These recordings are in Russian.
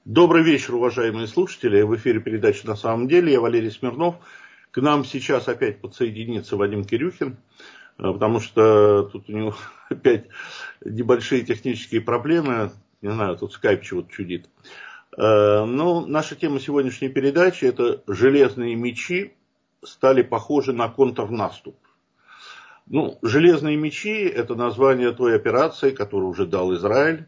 Добрый вечер, уважаемые слушатели. В эфире передача «На самом деле». Я Валерий Смирнов. К нам сейчас опять подсоединится Вадим Кирюхин, потому что тут у него опять небольшие технические проблемы. Не знаю, тут скайп чего-то чудит. Но наша тема сегодняшней передачи – это железные мечи стали похожи на контрнаступ. Железные мечи – это название той операции, которую уже дал Израиль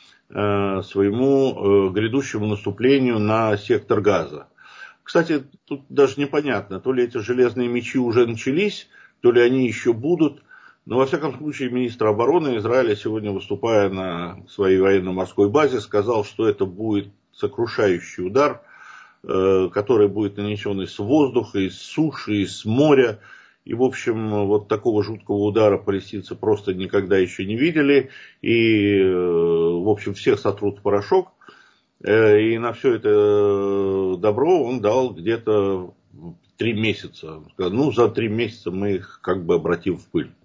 своему грядущему наступлению на сектор Газа. Кстати, тут даже непонятно, то ли эти железные мечи уже начались, то ли они еще будут. Но, во всяком случае, министр обороны Израиля сегодня, выступая на своей военно-морской базе, сказал, что это будет сокрушающий удар, который будет нанесен из воздуха, из суши, из моря. И, в общем, вот такого жуткого удара палестинцы просто никогда еще не видели. И, в общем, всех сотрут в порошок. И на все это добро он дал где-то 3 месяца. За 3 месяца мы их как бы обратим в пыль.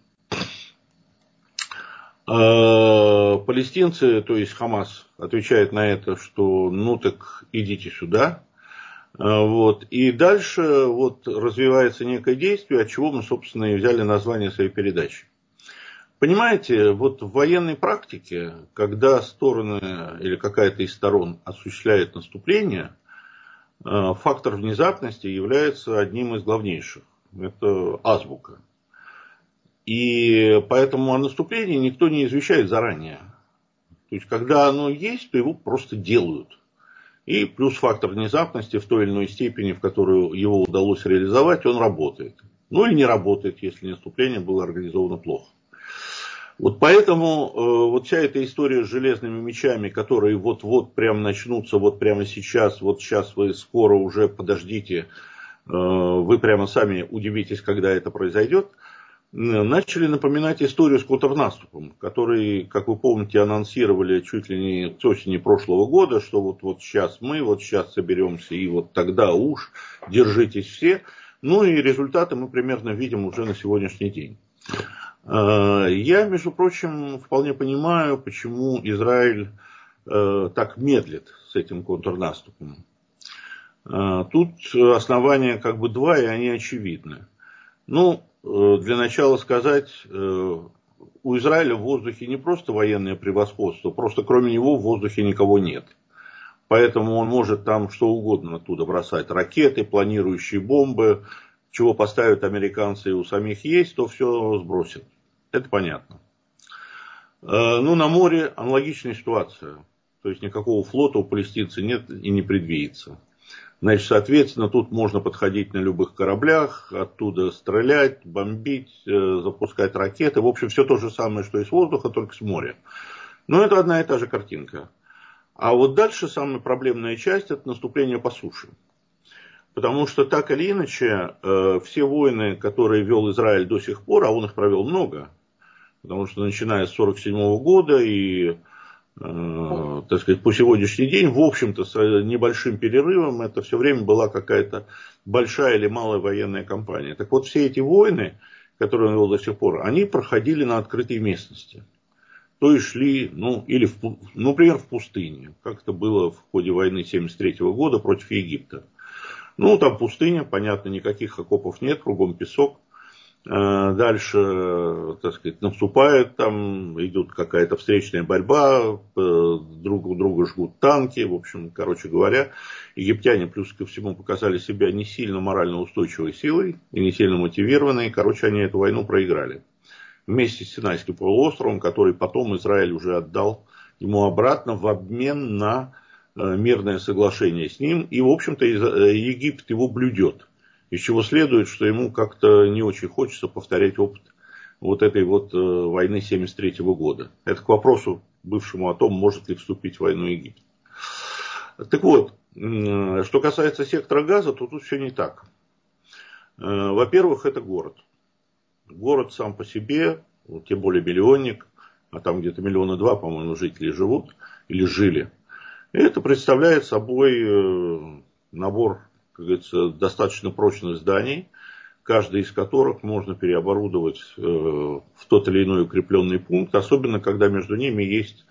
Палестинцы, то есть Хамас, отвечает на это, что так идите сюда. И дальше развивается некое действие, от чего мы, собственно, и взяли название своей передачи. Понимаете, в военной практике, когда стороны или какая-то из сторон осуществляет наступление, фактор внезапности является одним из главнейших. Это азбука. И поэтому о наступлении никто не извещает заранее. То есть, когда оно есть, то его просто делают. И плюс фактор внезапности в той или иной степени, в которую его удалось реализовать, он работает. Или не работает, если наступление было организовано плохо. Поэтому вся эта история с железными мечами, которые вот-вот прямо начнутся, прямо сейчас, сейчас вы скоро уже подождите, вы прямо сами удивитесь, когда это произойдет, начали напоминать историю с контрнаступом, который, как вы помните, анонсировали чуть ли не с осени прошлого года, что сейчас мы, сейчас соберемся, и тогда уж держитесь все. И результаты мы примерно видим уже на сегодняшний день. Я, между прочим, вполне понимаю, почему Израиль так медлит с этим контрнаступом. Тут основания два, и они очевидны. Для начала сказать, у Израиля в воздухе не просто военное превосходство, просто кроме него в воздухе никого нет. Поэтому он может там что угодно оттуда бросать. Ракеты, планирующие бомбы, чего поставят американцы и у самих есть, то все сбросят. Это понятно. На море аналогичная ситуация. То есть никакого флота у палестинцев нет и не предвидится. Значит, соответственно, тут можно подходить на любых кораблях, оттуда стрелять, бомбить, запускать ракеты. В общем, все то же самое, что и с воздуха, только с моря. Но это одна и та же картинка. А дальше самая проблемная часть – это наступление по суше. Потому что так или иначе, все войны, которые вел Израиль до сих пор, а он их провел много, потому что начиная с 1947 года и по сегодняшний день, в общем-то, с небольшим перерывом, это все время была какая-то большая или малая военная кампания. Так все эти войны, которые он вел до сих пор, они проходили на открытой местности. То есть шли, например, в пустыне, как это было в ходе войны 1973 года против Египта. Там пустыня, понятно, никаких окопов нет, кругом песок. Дальше, наступают, там идет какая-то встречная борьба, друг у друга жгут танки. В общем, короче говоря, египтяне плюс ко всему показали себя не сильно морально устойчивой силой и не сильно мотивированной. Короче, они эту войну проиграли. Вместе с Синайским полуостровом, который потом Израиль уже отдал ему обратно в обмен на мирное соглашение с ним. И, в общем-то, Египет его блюдет. Из чего следует, что ему как-то не очень хочется повторять опыт этой войны 1973 года. Это к вопросу бывшему о том, может ли вступить в войну Египет. Так что касается сектора Газа, то тут все не так. Во-первых, это город. Город сам по себе, тем более миллионник, а там где-то 1,2 миллиона, по-моему, жителей живут или жили. И это представляет собой набор, как говорится, достаточно прочных зданий, каждый из которых можно переоборудовать в тот или иной укрепленный пункт, особенно когда между ними есть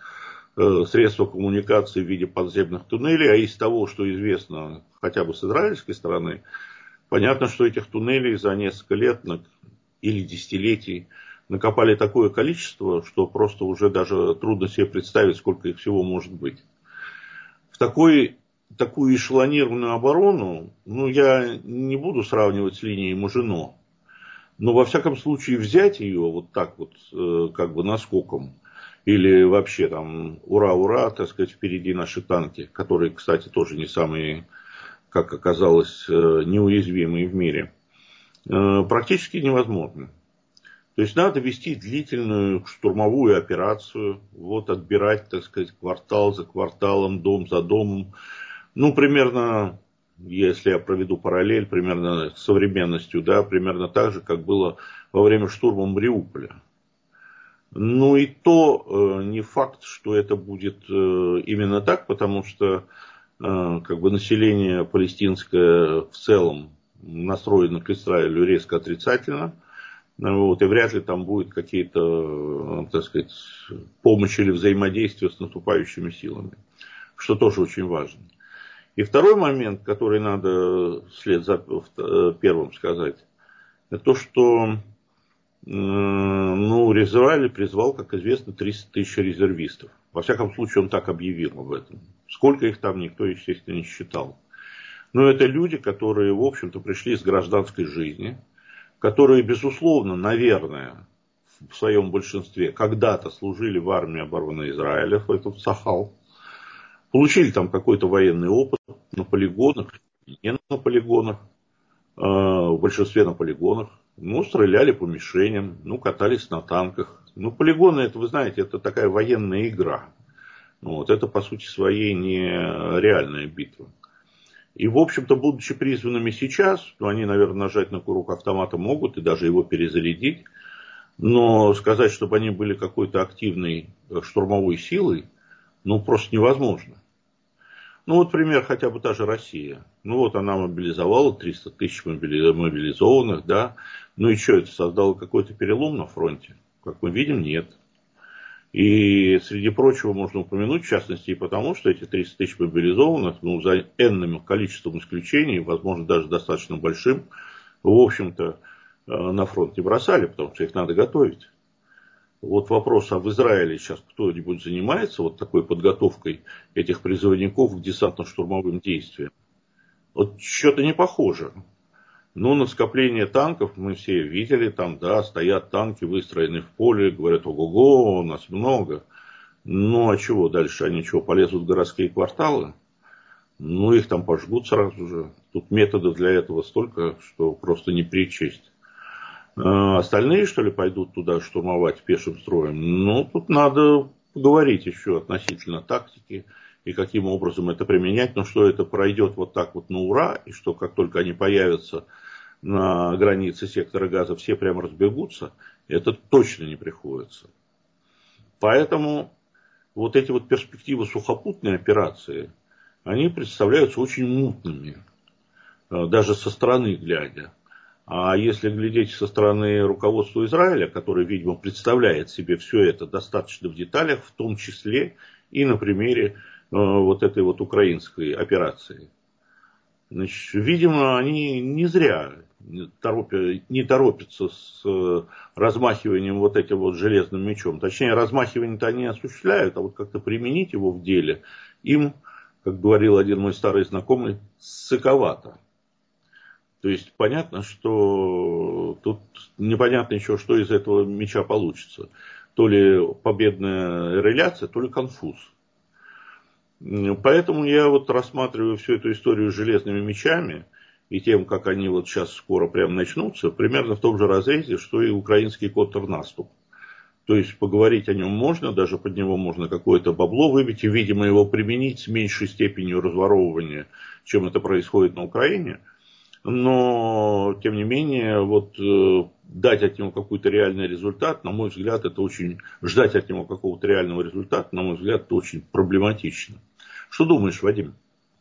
средства коммуникации в виде подземных туннелей, а из того, что известно хотя бы с израильской стороны, понятно, что этих туннелей за несколько лет или десятилетий накопали такое количество, что просто уже даже трудно себе представить, сколько их всего может быть. В такую эшелонированную оборону, я не буду сравнивать с линией Мажино, но во всяком случае взять ее вот так вот, как бы наскоком, или вообще там ура-ура, так сказать, впереди наши танки, которые, кстати, тоже не самые, как оказалось, неуязвимые в мире, практически невозможно. То есть надо вести длительную штурмовую операцию, вот отбирать, так сказать, квартал за кварталом, дом за домом. Примерно, если я проведу параллель, примерно с современностью, да, примерно так же, как было во время штурма Мариуполя. И то не факт, что это будет именно так, потому что как бы население палестинское в целом настроено к Израилю резко отрицательно. И вряд ли там будет какие-то, так сказать, помощь или взаимодействие с наступающими силами, что тоже очень важно. И второй момент, который надо вслед за первым сказать, это то, что Израиль призвал, как известно, 300 тысяч резервистов. Во всяком случае, он так объявил об этом. Сколько их там, никто, естественно, не считал. Но это люди, которые, в общем-то, пришли с гражданской жизни, которые, безусловно, наверное, в своем большинстве когда-то служили в армии обороны Израиля, в Сахал, получили там какой-то военный опыт на полигонах, не на полигонах, в большинстве на полигонах. Стреляли по мишеням, катались на танках. Полигоны, это, вы знаете, это такая военная игра. Это, по сути своей, не реальная битва. И, в общем-то, будучи призванными сейчас, они, наверное, нажать на курок автомата могут и даже его перезарядить. Но сказать, чтобы они были какой-то активной штурмовой силой, просто невозможно. Пример хотя бы та же Россия. Она мобилизовала 300 тысяч мобилизованных, да. И что, это создало какой-то перелом на фронте? Как мы видим, нет. И, среди прочего, можно упомянуть, в частности, и потому, что эти 300 тысяч мобилизованных, за энным количеством исключений, возможно, даже достаточно большим, в общем-то, на фронт не бросали, потому что их надо готовить. Вопрос, а в Израиле сейчас кто-нибудь занимается такой подготовкой этих призывников к десантно-штурмовым действиям? Что-то не похоже. На скопление танков мы все видели, там, да, стоят танки, выстроены в поле, говорят, ого-го, у нас много. А чего дальше? Они полезут в городские кварталы? Их там пожгут сразу же. Тут методов для этого столько, что просто не перечесть. Остальные, что ли, пойдут туда штурмовать пешим строем? Тут надо поговорить еще относительно тактики и каким образом это применять. Но что это пройдет вот так вот на ура, и что как только они появятся на границе сектора Газа, все прямо разбегутся, это точно не приходится. Поэтому эти перспективы сухопутной операции, они представляются очень мутными, даже со стороны глядя. А если глядеть со стороны руководства Израиля, который, видимо, представляет себе все это достаточно в деталях, в том числе и на примере этой украинской операции. Видимо, они не зря не торопятся с размахиванием этим железным мечом. Точнее, размахивание-то они осуществляют, а как-то применить его в деле им, как говорил один мой старый знакомый, ссыковато. То есть понятно, что тут непонятно еще, что из этого меча получится. То ли победная реляция, то ли конфуз. Поэтому я рассматриваю всю эту историю с железными мечами и тем, как они сейчас скоро прям начнутся, примерно в том же разрезе, что и украинский контрнаступ. То есть поговорить о нем можно, даже под него можно какое-то бабло выбить и, видимо, его применить с меньшей степенью разворовывания, чем это происходит на Украине. Но, тем не менее, дать от него какой-то реальный результат, на мой взгляд, это очень... Ждать от него какого-то реального результата, на мой взгляд, это очень проблематично. Что думаешь, Вадим?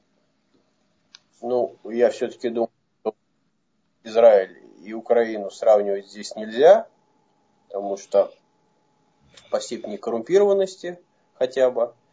Я все-таки думаю, что Израиль и Украину сравнивать здесь нельзя, потому что по степени коррумпированности хотя бы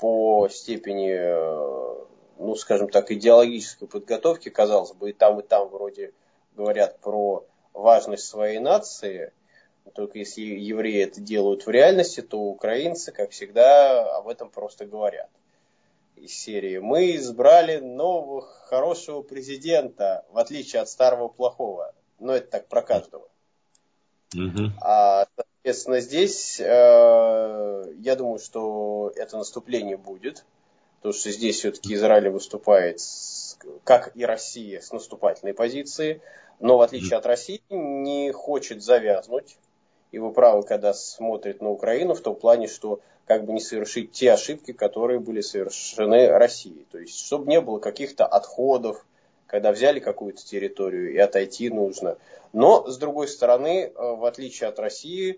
по степени, ну, скажем так, идеологической подготовки, казалось бы, и там вроде говорят про важность своей нации. Только если евреи это делают в реальности, то украинцы, как всегда, об этом просто говорят. Из серии «Мы избрали нового хорошего президента, в отличие от старого плохого». Но это так про каждого. Соответственно, здесь я думаю, что это наступление будет. Потому что здесь все-таки Израиль выступает, как и Россия, с наступательной позиции. Но в отличие от России не хочет завязнуть. И вы правы, когда смотрит на Украину, в том плане, что как бы не совершить те ошибки, которые были совершены Россией. То есть, чтобы не было каких-то отходов, когда взяли какую-то территорию и отойти нужно. Но, с другой стороны, в отличие от России,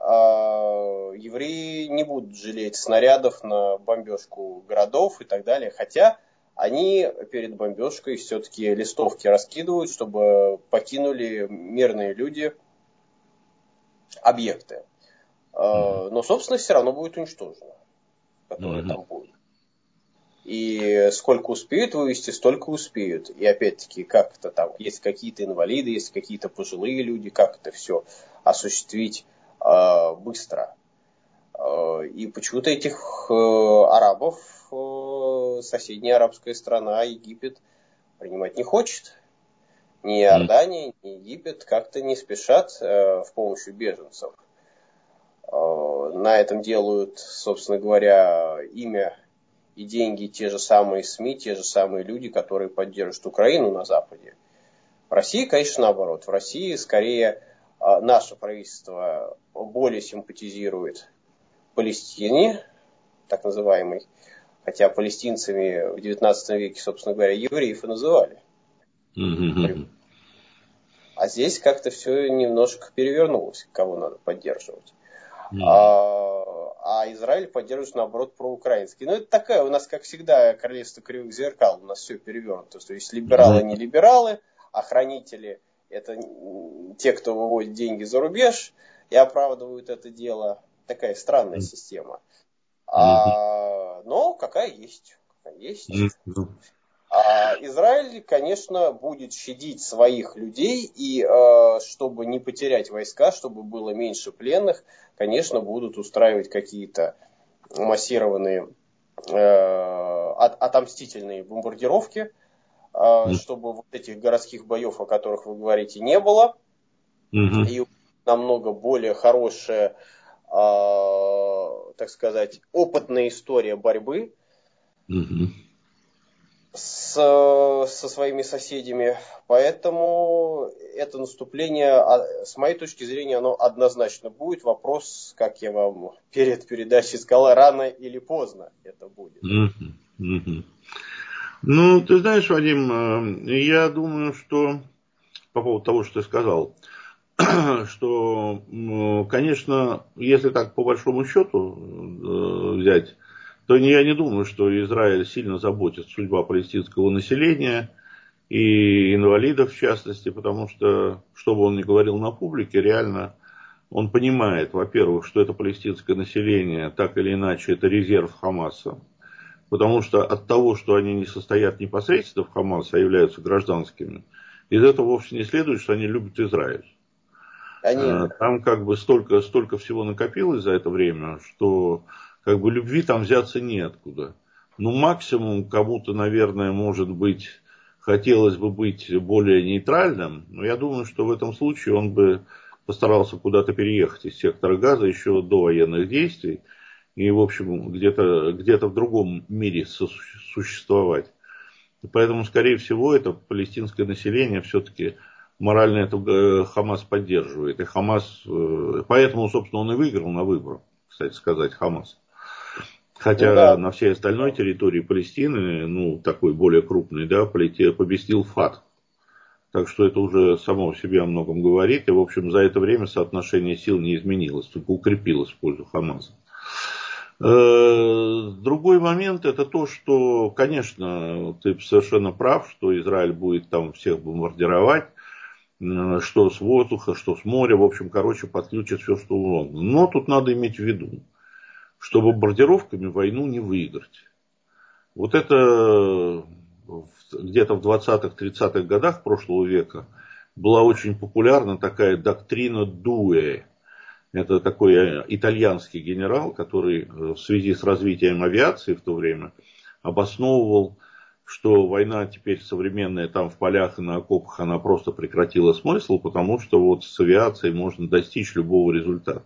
евреи не будут жалеть снарядов на бомбежку городов и так далее. Хотя они перед бомбежкой все-таки листовки раскидывают, чтобы покинули мирные люди объекты. Но, собственно, все равно будет уничтожено, которое там будет. И сколько успеют вывести, столько успеют. И опять-таки, как это там, есть какие-то инвалиды, есть какие-то пожилые люди, как это все осуществить быстро. И почему-то этих арабов соседняя арабская страна, Египет, принимать не хочет. Ни Иордания, ни Египет как-то не спешат в помощи беженцев. На этом делают, собственно говоря, имя и деньги те же самые СМИ, те же самые люди, которые поддерживают Украину на Западе. В России, конечно, наоборот. В России скорее наше правительство более симпатизирует Палестине, так называемой, хотя палестинцами в XIX веке, собственно говоря, евреев и называли. А здесь как-то все немножко перевернулось, кого надо поддерживать. А Израиль поддерживает, наоборот, проукраинский. Но это такая, у нас, как всегда, королевство кривых зеркал, у нас все перевернуто. То есть либералы не либералы, а хранители это те, кто выводит деньги за рубеж и оправдывают это дело. Такая странная система. Но какая есть. Израиль, конечно, будет щадить своих людей, и чтобы не потерять войска, чтобы было меньше пленных, конечно, будут устраивать какие-то массированные отомстительные бомбардировки, чтобы вот этих городских боев, о которых вы говорите, не было. И намного более хорошая, так сказать, опытная история борьбы со своими соседями. Поэтому это наступление, с моей точки зрения, оно однозначно будет. Вопрос, как я вам перед передачей сказал, рано или поздно это будет. Ну, ты знаешь, Вадим, я думаю, что по поводу того, что ты сказал, что, конечно, если так по большому счету взять, то я не думаю, что Израиль сильно заботит судьба палестинского населения и инвалидов в частности, потому что бы он ни говорил на публике, реально он понимает, во-первых, что это палестинское население, так или иначе, это резерв Хамаса. Потому что от того, что они не состоят непосредственно в Хамасе, а являются гражданскими, из этого вовсе не следует, что они любят Израиль. Там как бы столько всего накопилось за это время, что как бы любви там взяться неоткуда. Ну, максимум кому-то, наверное, может быть, хотелось бы быть более нейтральным, но я думаю, что в этом случае он бы постарался куда-то переехать из сектора Газа еще до военных действий и, в общем, где-то в другом мире существовать. Поэтому, скорее всего, это палестинское население все-таки морально это Хамас поддерживает. И Хамас, поэтому, собственно, он и выиграл на выборах, кстати сказать, Хамас. Хотя на всей остальной территории Палестины, такой более крупный, победил Фатх. Так что это уже само в себе о многом говорит. И, в общем, за это время соотношение сил не изменилось, только укрепилось в пользу Хамаса. Другой момент это то, что, конечно, ты совершенно прав, что Израиль будет там всех бомбардировать, что с воздуха, что с моря, в общем, подключит все, что угодно. Но тут надо иметь в виду, что бомбардировками войну не выиграть. Вот это где-то в 20-30-х годах прошлого века была очень популярна такая доктрина Дуэ. Это такой итальянский генерал, который в связи с развитием авиации в то время обосновывал, что война теперь современная там в полях и на окопах, она просто прекратила смысл, потому что вот с авиацией можно достичь любого результата.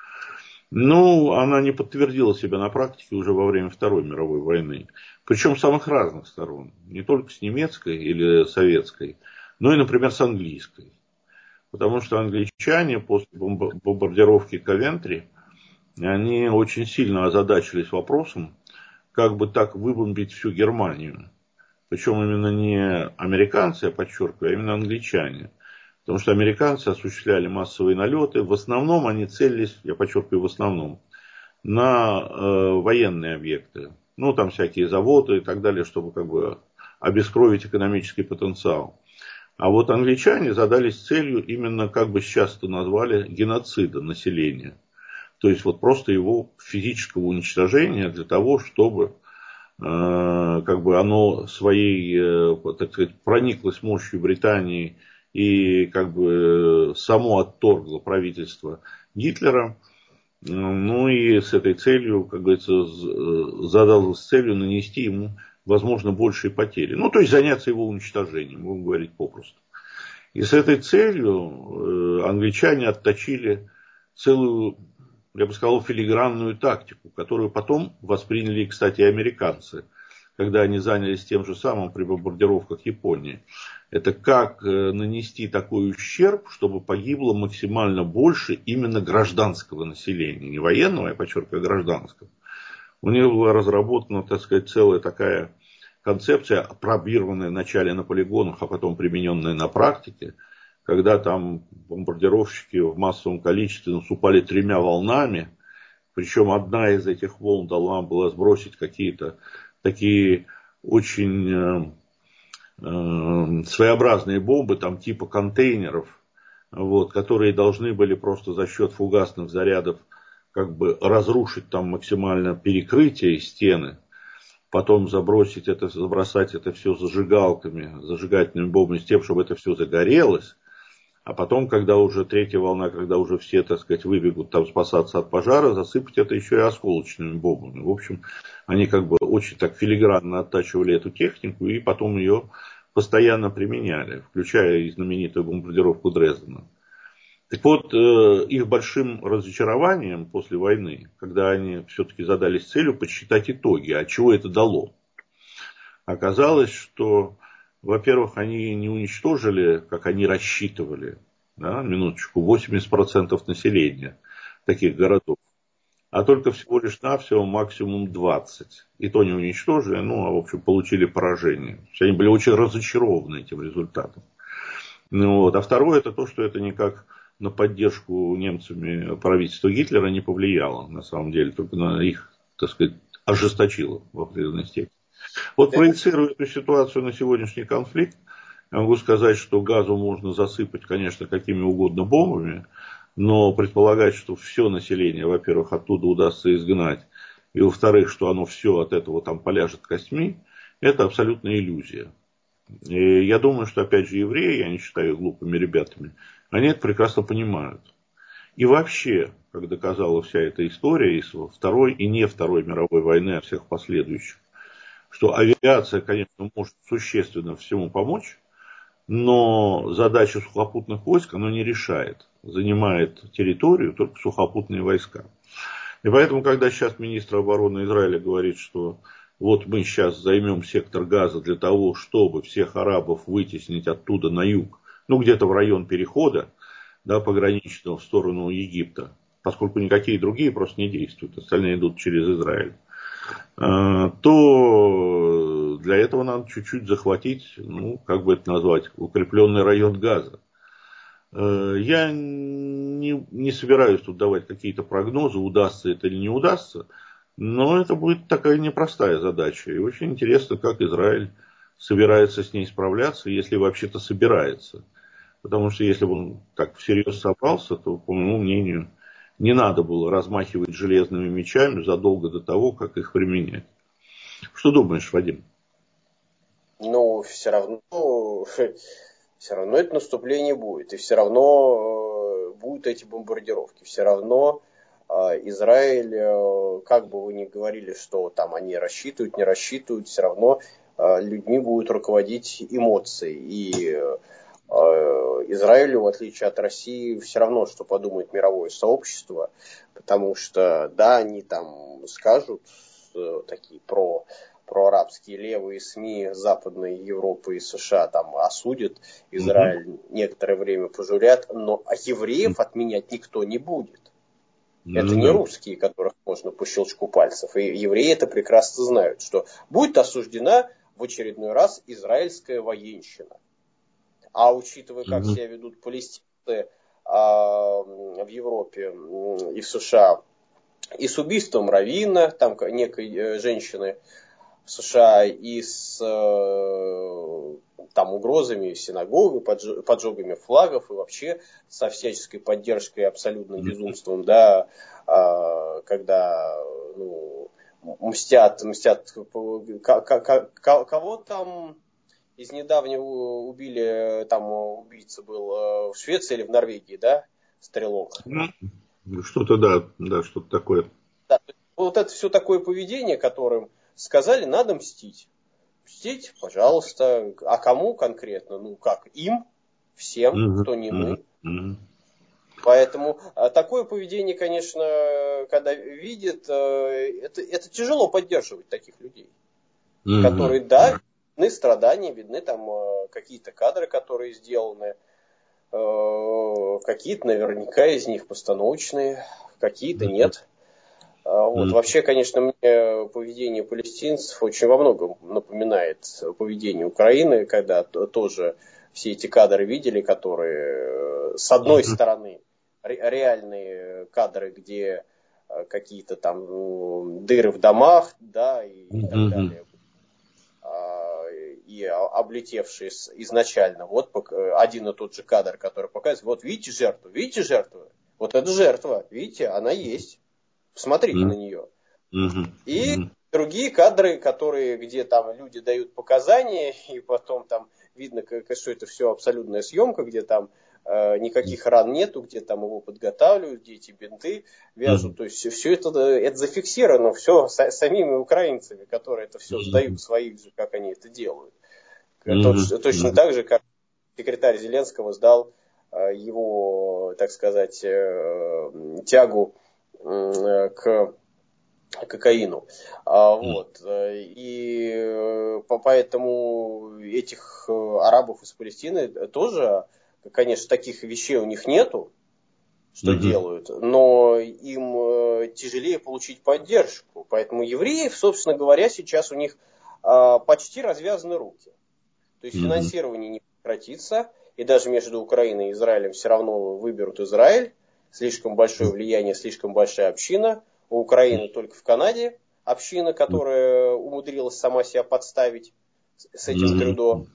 Ну, она не подтвердила себя на практике уже во время Второй мировой войны. Причем с самых разных сторон. Не только с немецкой или советской, но и, например, с английской. Потому что англичане после бомбардировки Ковентри, они очень сильно озадачились вопросом, как бы так выбомбить всю Германию. Причем именно не американцы, я подчеркиваю, а именно англичане. Потому что американцы осуществляли массовые налеты. В основном они целились, я подчеркиваю, в основном, на военные объекты. Ну, там всякие заводы и так далее, чтобы как бы обескровить экономический потенциал. А вот англичане задались целью именно, как бы сейчас это назвали, геноцида населения. То есть вот просто его физического уничтожения для того, чтобы как бы оно своей, так сказать, прониклось мощью Британии и как бы само отторгло правительство Гитлера. Ну и с этой целью, как говорится, задалось целью нанести ему, возможно, большие потери. Ну, то есть заняться его уничтожением, будем говорить попросту. И с этой целью англичане отточили целую, я бы сказал, филигранную тактику, которую потом восприняли, кстати, и американцы, когда они занялись тем же самым при бомбардировках Японии. Это как нанести такой ущерб, чтобы погибло максимально больше именно гражданского населения. Не военного, я подчеркиваю, а гражданского. У них была разработана, так сказать, целая такая концепция, пробированная вначале на полигонах, а потом примененная на практике, когда там бомбардировщики в массовом количестве наступали 3 волнами, причем одна из этих волн должна была сбросить какие-то такие очень своеобразные бомбы, там типа контейнеров, вот, которые должны были просто за счет фугасных зарядов как бы разрушить там максимально перекрытие и стены, потом забросать это, забросать это все зажигалками, зажигательными бомбами с тем, чтобы это все загорелось. А потом, когда уже третья волна, когда уже все, так сказать, выбегут там спасаться от пожара, засыпать это еще и осколочными бомбами. В общем, они как бы очень так филигранно оттачивали эту технику и потом ее постоянно применяли, включая и знаменитую бомбардировку Дрездена. Так вот, их большим разочарованием после войны, когда они все-таки задались целью подсчитать итоги, а чего это дало. Оказалось, что, во-первых, они не уничтожили, как они рассчитывали, да, минуточку, 80% населения таких городов, а только всего лишь навсего максимум 20%. И то не уничтожили, ну, а в общем, получили поражение. Они были очень разочарованы этим результатом. Ну, вот. А второе, это то, что это никак на поддержку немцами правительства Гитлера не повлияло, на самом деле, только на их, так сказать, ожесточило в определенной степени. Вот проецируя эту ситуацию на сегодняшний конфликт, я могу сказать, что газу можно засыпать, конечно, какими угодно бомбами, но предполагать, что все население, во-первых, оттуда удастся изгнать, и во-вторых, что оно все от этого там поляжет костьми, это абсолютная иллюзия. И я думаю, что, опять же, евреи, я не считаю их глупыми ребятами, они это прекрасно понимают. И вообще, как доказала вся эта история из Второй и не Второй мировой войны, а всех последующих, что авиация, конечно, может существенно всему помочь, но задачу сухопутных войск она не решает. Занимает территорию только сухопутные войска. И поэтому, когда сейчас министр обороны Израиля говорит, что вот мы сейчас займем сектор Газа для того, чтобы всех арабов вытеснить оттуда на юг, ну где-то в район перехода, да, пограничного в сторону Египта, поскольку никакие другие просто не действуют, остальные идут через Израиль, то для этого надо чуть-чуть захватить, ну, как бы это назвать, укрепленный район Газа. Я не собираюсь тут давать какие-то прогнозы, удастся это или не удастся, но это будет такая непростая задача. И очень интересно, как Израиль собирается с ней справляться, если вообще-то собирается. Потому что если бы он так всерьез собрался, то, по моему мнению, Не надо было размахивать железными мечами задолго до того, как их применять. Что думаешь, Вадим? Но все равно это наступление будет. И все равно будут эти бомбардировки. Все равно Израиль, как бы вы ни говорили, что там они рассчитывают, не рассчитывают, все равно людьми будут руководить эмоции. И Израилю, в отличие от России, все равно, что подумает мировое сообщество, потому что, да, они там скажут такие проарабские левые СМИ Западной Европы и США там осудят Израиль, некоторое время пожурят, но евреев отменять никто не будет. Это не русские, которых можно по щелчку пальцев. И евреи это прекрасно знают, что будет осуждена в очередной раз израильская военщина. А учитывая, как себя ведут палестинцы в Европе и в США, и с убийством раввина, там некой женщины в США, и с там угрозами синагоги, поджогами флагов, и вообще со всяческой поддержкой и абсолютным безумством, да, когда мстят, кого там из недавнего убили, там убийца был в Швеции или в Норвегии, да, стрелок. Что-то, да, что-то такое. Да, вот это все такое поведение, которым сказали, надо мстить. Мстить, пожалуйста. А кому конкретно? Ну как, им, всем, кто не мы. Поэтому такое поведение, конечно, когда видят, это тяжело поддерживать таких людей. Которые, да, видны страдания, видны там какие-то кадры, которые сделаны. Какие-то наверняка из них постановочные, какие-то нет. Вот. Вообще, конечно, мне поведение палестинцев очень во многом напоминает поведение Украины, когда тоже все эти кадры видели, которые, с одной стороны, реальные кадры, где какие-то там дыры в домах, да, и так далее, и облетевшие изначально. Вот один и тот же кадр, который показывает, вот видите жертву, вот это жертва, видите, она есть. Посмотрите на нее. И другие кадры, где там люди дают показания, и потом там видно, что это все абсолютная съемка, где там никаких ран нету, где там его подготавливают, где эти бинты вяжут. То есть все это зафиксировано, все самими украинцами, которые это все сдают своих же, как они это делают. Точно так же, как секретарь Зеленского сдал его, так сказать, тягу к кокаину. Вот. И поэтому этих арабов из Палестины тоже, конечно, таких вещей у них нету, что делают, но им тяжелее получить поддержку. Поэтому евреев, собственно говоря, сейчас у них почти развязаны руки. То есть финансирование не прекратится, и даже между Украиной и Израилем все равно выберут Израиль. Слишком большое влияние, слишком большая община. У Украины только в Канаде община, которая умудрилась сама себя подставить с этим Трюдо.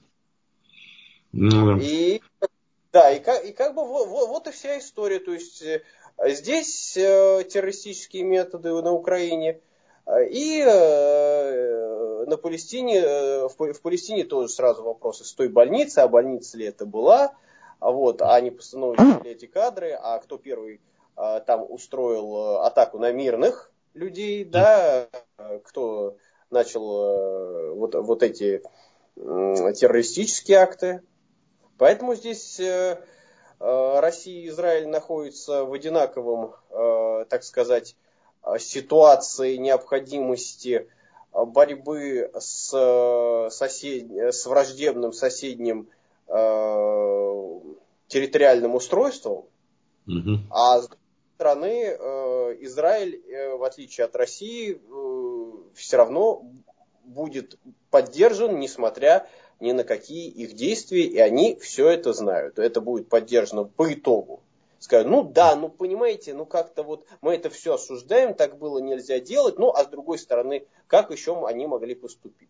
И да, и как бы вот и вся история. То есть здесь террористические методы на Украине, и на Палестине, в Палестине тоже сразу вопросы с той больницы, а больница ли это была, вот, а не постановили ли эти кадры, а кто первый там устроил атаку на мирных людей, да, кто начал вот эти террористические акты. Поэтому здесь Россия и Израиль находятся в одинаковом, так сказать, ситуации необходимости борьбы с враждебным соседним территориальным устройством, а с другой стороны Израиль, в отличие от России, все равно будет поддержан, несмотря ни на какие их действия, и они все это знают. Это будет поддержано по итогу. Скажут, ну да, ну понимаете, ну как-то вот мы это все осуждаем, так было нельзя делать, ну а с другой стороны, как еще они могли поступить?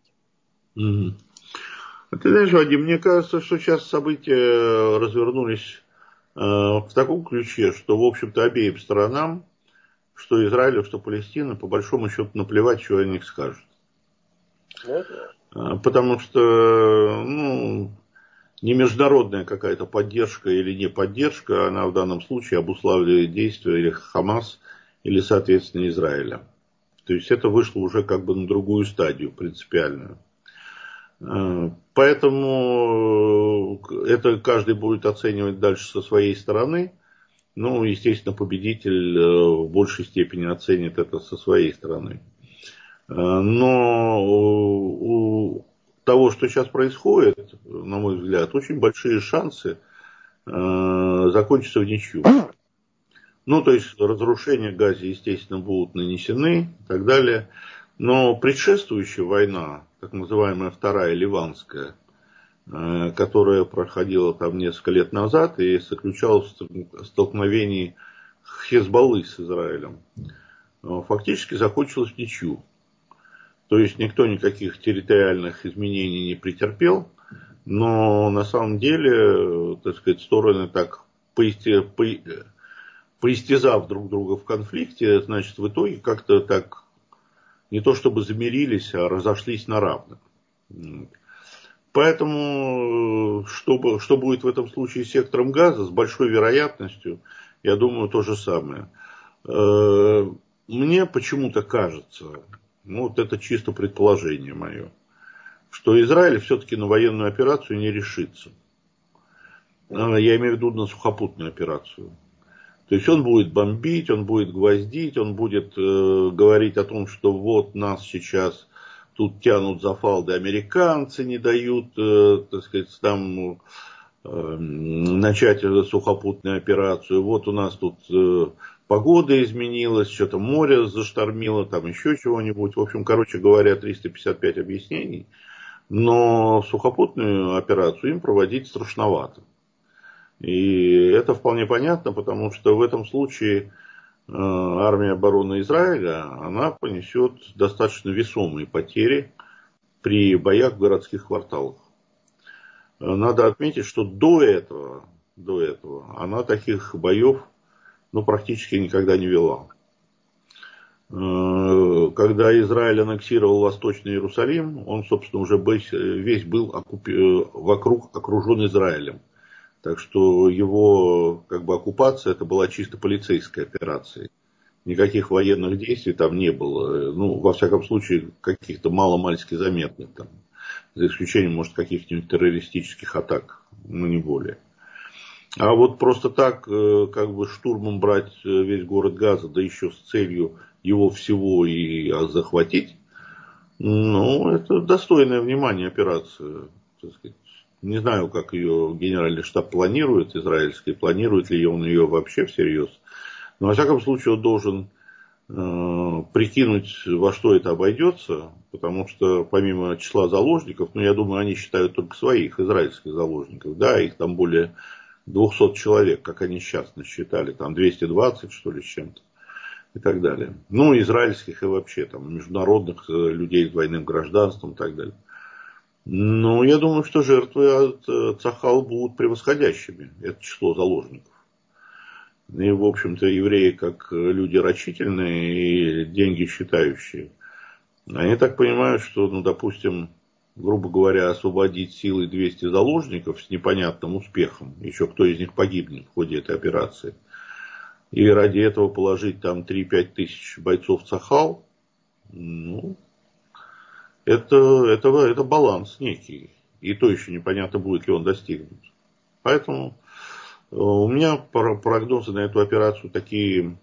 Ты знаешь, Вадим, мне кажется, что сейчас события развернулись в таком ключе, что, в общем-то, обеим сторонам, что Израилю, что Палестине, по большому счету, наплевать, что о них скажут. Потому что, не международная какая-то поддержка или не поддержка, она в данном случае обуславливает действия или Хамас, или, соответственно, Израиля. То есть это вышло уже как бы на другую стадию, принципиальную. Поэтому это каждый будет оценивать дальше со своей стороны. Естественно, победитель в большей степени оценит это со своей стороны. Но у того, что сейчас происходит, на мой взгляд, очень большие шансы закончиться в ничью. То есть разрушения в Газе, естественно, будут нанесены и так далее. Но предшествующая война, так называемая Вторая Ливанская, которая проходила там несколько лет назад и заключалась в столкновении Хезболлы с Израилем, фактически закончилась в ничью. То есть никто никаких территориальных изменений не но на самом деле, так сказать, стороны так поистязав друг друга в конфликте, значит, в итоге как-то так не то чтобы замирились, а разошлись на равных. Поэтому, что будет в этом случае с сектором Газа, с большой вероятностью, я думаю, то же самое. Мне почему-то кажется, это чисто предположение мое, что Израиль все-таки на военную операцию не решится. Я имею в виду на сухопутную операцию. То есть он будет бомбить, он будет гвоздить, он будет говорить о том, что вот нас сейчас тут тянут за фалды американцы, не дают, так сказать, там начать сухопутную операцию. Вот у нас тут погода изменилась, что-то море заштормило, там еще чего-нибудь. В общем, короче говоря, 355 объяснений. Но сухопутную операцию им проводить страшновато. И это вполне понятно, потому что в этом случае армия обороны Израиля, она понесет достаточно весомые потери при боях в городских кварталах. Надо отметить, что до этого она таких боев практически никогда не вела. Когда Израиль аннексировал Восточный Иерусалим, он, собственно, уже весь был вокруг окружен Израилем. Так что его оккупация это была чисто полицейская операция. Никаких военных действий там не было. Во всяком случае, каких-то мало-мальски заметных там. За исключением, может, каких-нибудь террористических атак. Не более. А вот просто так, штурмом брать весь город Газа, да еще с целью его всего и захватить, это достойная внимания операция, так сказать. Не знаю, как ее генеральный штаб планирует, израильский, планирует ли он ее вообще всерьез. Но, во всяком случае, он должен прикинуть, во что это обойдется, потому что помимо числа заложников, я думаю, они считают только своих израильских заложников, да, их там более 200 человек, как они сейчас насчитали, там 220, что ли, с чем-то, и так далее. Израильских и вообще там международных людей с двойным гражданством и так далее. Я думаю, что жертвы от Цахал будут превосходящими. Это число заложников. И, в общем-то, евреи, как люди рачительные и деньги считающие, они так понимают, что, допустим, грубо говоря, освободить силой 200 заложников с непонятным успехом, еще кто из них погибнет в ходе этой операции, и ради этого положить там 3-5 тысяч бойцов Цахал, это баланс некий. И то еще непонятно, будет ли он достигнут. Поэтому у меня прогнозы на эту операцию такие,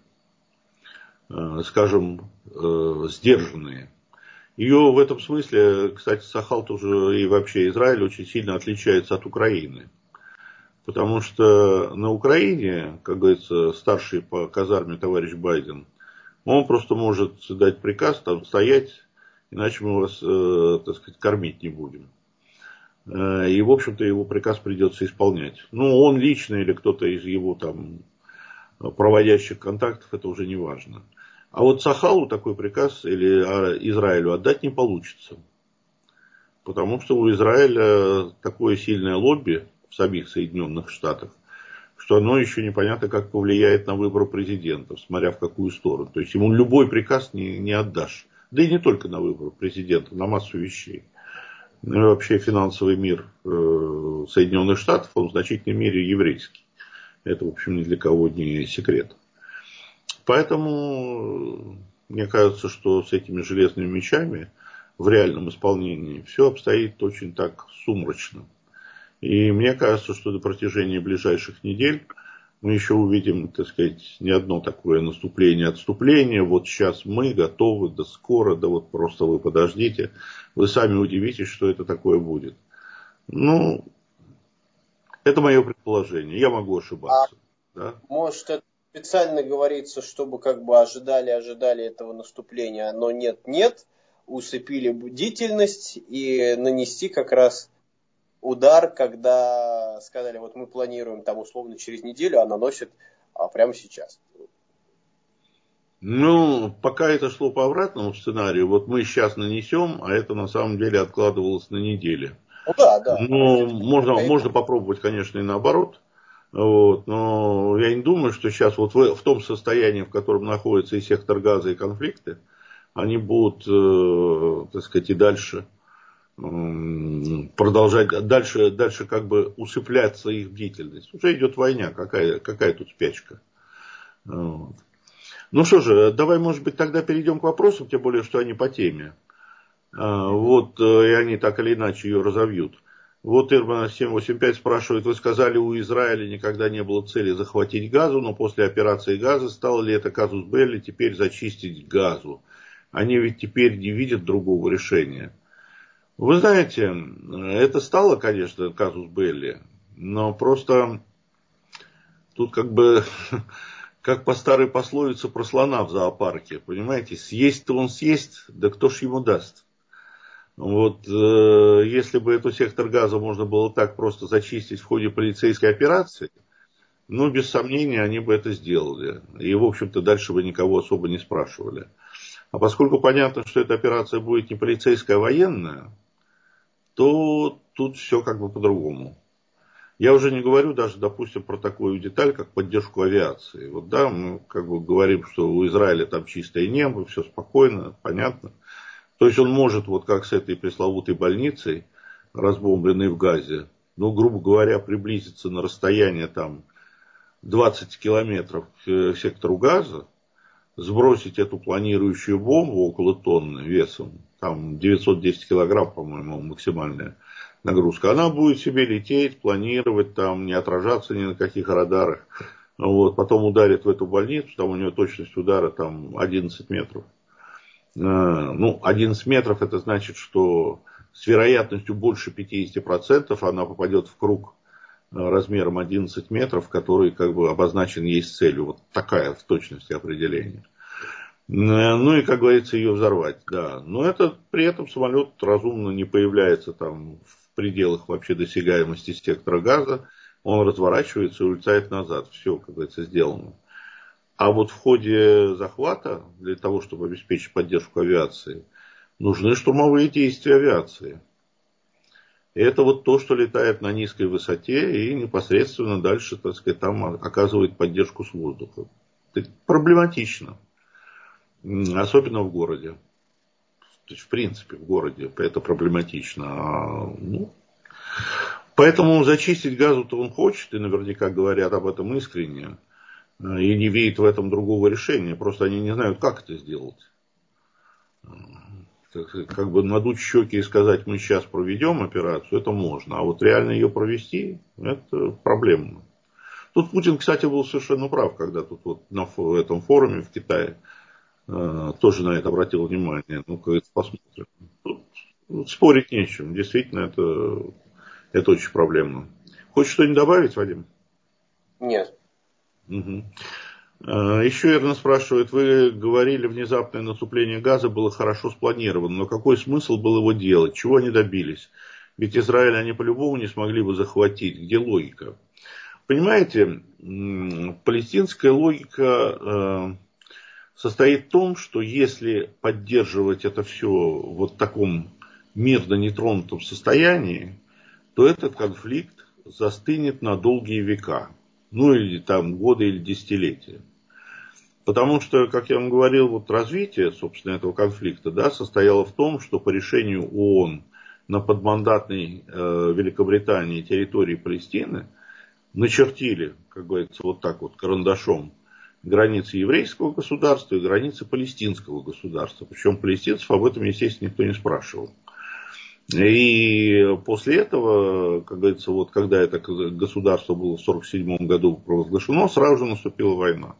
скажем, сдержанные. Ее в этом смысле, кстати, Цахал тоже и вообще Израиль очень сильно отличается от Украины. Потому что на Украине, как говорится, старший по казарме товарищ Байден, он просто может дать приказ там стоять, иначе мы вас, так сказать, кормить не будем. И, в общем-то, его приказ придется исполнять. Он лично или кто-то из его там проводящих контактов, это уже не важно. А вот Цахалу такой приказ или Израилю отдать не получится. Потому что у Израиля такое сильное лобби в самих Соединенных Штатах, что оно еще непонятно, как повлияет на выбор президента, смотря в какую сторону. То есть ему любой приказ не отдашь. Да и не только на выбор президента, на массу вещей. Ну и вообще финансовый мир Соединенных Штатов, он в значительной мере еврейский. Это, в общем, ни для кого не секрет. Поэтому мне кажется, что с этими железными мечами в реальном исполнении все обстоит очень так сумрачно. И мне кажется, что на протяжении ближайших недель мы еще увидим, так сказать, не одно такое наступление, отступление. Вот сейчас мы готовы, да скоро, да вот просто вы подождите. Вы сами удивитесь, что это такое будет. Ну, это мое предположение. Я могу ошибаться. Да? Может, это специально говорится, чтобы как бы ожидали этого наступления, но нет, усыпили бдительность и нанести как раз удар, когда сказали, вот мы планируем там условно через неделю, а наносят прямо сейчас. Ну, пока это шло по обратному сценарию, вот мы сейчас нанесем, а это на самом деле откладывалось на неделю. Ну да. Ну, можно попробовать, конечно, и наоборот. Вот, но я не думаю, что сейчас вот в том состоянии, в котором находится и сектор газа, и конфликты, они будут, так сказать, и дальше продолжать, дальше как бы усыпляться их бдительность. Уже идет война, какая тут спячка. Вот. Ну что же, давай, может быть, тогда перейдем к вопросам, тем более, что они по теме. Вот, и они так или иначе ее разовьют. Вот Ирмана 785 спрашивает, вы сказали, у Израиля никогда не было цели захватить Газу, но после операции Газа стало ли это казус белли теперь зачистить Газу? Они ведь теперь не видят другого решения. Вы знаете, это стало, конечно, казус белли, но просто тут как бы, как по старой пословице про слона в зоопарке, понимаете, съесть-то он съесть, да кто ж ему даст? Вот если бы эту сектор газа можно было так просто зачистить в ходе полицейской операции, ну, без сомнения, они бы это сделали. И, в общем-то, дальше бы никого особо не спрашивали. А поскольку понятно, что эта операция будет не полицейская, а военная, то тут все как бы по-другому. Я уже не говорю даже, допустим, про такую деталь, как поддержку авиации. Вот да, мы как бы говорим, что у Израиля там чистое небо, все спокойно, понятно. То есть он может, вот как с этой пресловутой больницей, разбомбленной в Газе, ну, грубо говоря, приблизиться на расстояние там 20 километров к сектору Газа, сбросить эту планирующую бомбу около тонны весом, там 910 килограмм, по-моему, максимальная нагрузка, она будет себе лететь, планировать, там, не отражаться ни на каких радарах. Вот, потом ударит в эту больницу, там у нее точность удара там 11 метров. Ну, 11 метров это значит, что с вероятностью больше 50% она попадет в круг размером 11 метров, который как бы обозначен есть целью. Вот такая в точности определение. Ну и, как говорится, ее взорвать, да. Но это при этом самолет разумно не появляется там в пределах вообще досягаемости сектора Газа. Он разворачивается и улетает назад. Все, как говорится, сделано. А вот в ходе захвата, для того, чтобы обеспечить поддержку авиации, нужны штурмовые действия авиации. И это вот то, что летает на низкой высоте и непосредственно дальше, так сказать, там оказывает поддержку с воздуха. Это проблематично. Особенно в городе. То есть, в принципе, в городе это проблематично. Поэтому зачистить Газу-то он хочет, и наверняка говорят об этом искренне. И не видят в этом другого решения. Просто они не знают, как это сделать. Как бы надуть щеки и сказать, мы сейчас проведем операцию, это можно. А вот реально ее провести, это проблемно. Тут Путин, кстати, был совершенно прав, когда тут вот на этом форуме в Китае тоже на это обратил внимание. Ну-ка, посмотрим. Тут спорить нечем. Действительно, это очень проблемно. Хочешь что-нибудь добавить, Вадим? Нет. Угу. Еще Ирна спрашивает, вы говорили, внезапное наступление Газа было хорошо спланировано, но какой смысл был его делать? Чего они добились? Ведь Израиль они по-любому не смогли бы захватить. Где логика? Понимаете, палестинская логика состоит в том, что если поддерживать это все вот в таком мирно нетронутом состоянии, то этот конфликт застынет на долгие века. Ну, или там годы или десятилетия. Потому что, как я вам говорил, вот развитие, собственно, этого конфликта, да, состояло в том, что по решению ООН на подмандатной Великобритании территории Палестины начертили, как говорится, вот так вот карандашом границы еврейского государства и границы палестинского государства. Причем палестинцев об этом, естественно, никто не спрашивал. И после этого, как говорится, вот когда это государство было в 1947 году провозглашено, сразу же наступила война.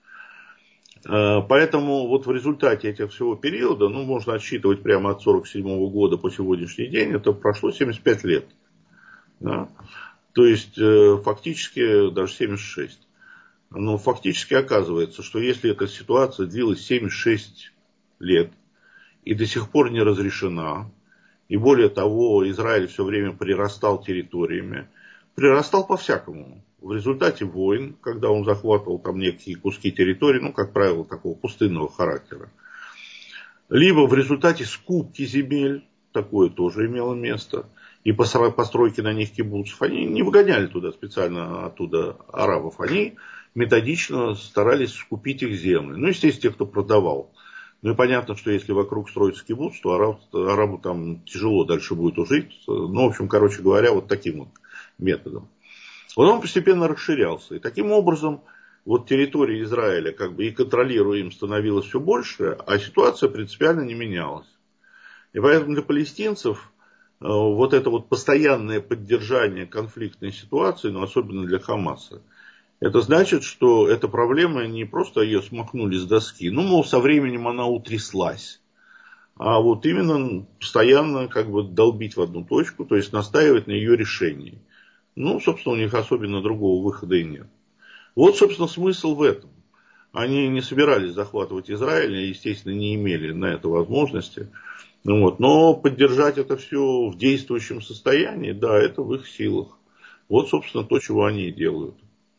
Поэтому вот в результате этих всего периода, ну, можно отсчитывать прямо от 1947 года по сегодняшний день, это прошло 75 лет. Да? То есть, фактически даже 76. Но фактически оказывается, что если эта ситуация длилась 76 лет и до сих пор не разрешена, и более того, Израиль все время прирастал территориями, прирастал по-всякому. В результате войн, когда он захватывал там некие куски территории, ну, как правило, такого пустынного характера. Либо в результате скупки земель, такое тоже имело место, и постройки на них кибуцев, они не выгоняли туда специально оттуда арабов, они методично старались скупить их земли. Ну, естественно, те, кто продавал. Ну и понятно, что если вокруг строится кибуц, то арабу там тяжело дальше будет жить. Ну, в общем, короче говоря, вот таким вот методом. Вот он постепенно расширялся. И таким образом, вот территория Израиля как бы и контролируем становилась все больше, а ситуация принципиально не менялась. И поэтому для палестинцев вот это вот постоянное поддержание конфликтной ситуации, но особенно для Хамаса, это значит, что эта проблема не просто ее смахнули с доски, ну, мол, со временем она утряслась, а вот именно постоянно как бы долбить в одну точку, то есть настаивать на ее решении. Ну, собственно, у них особенно другого выхода и нет. Вот, собственно, смысл в этом. Они не собирались захватывать Израиль, естественно, не имели на это возможности. Вот. Но поддержать это все в действующем состоянии, да, это в их силах. Вот, собственно, то, чего они и делают.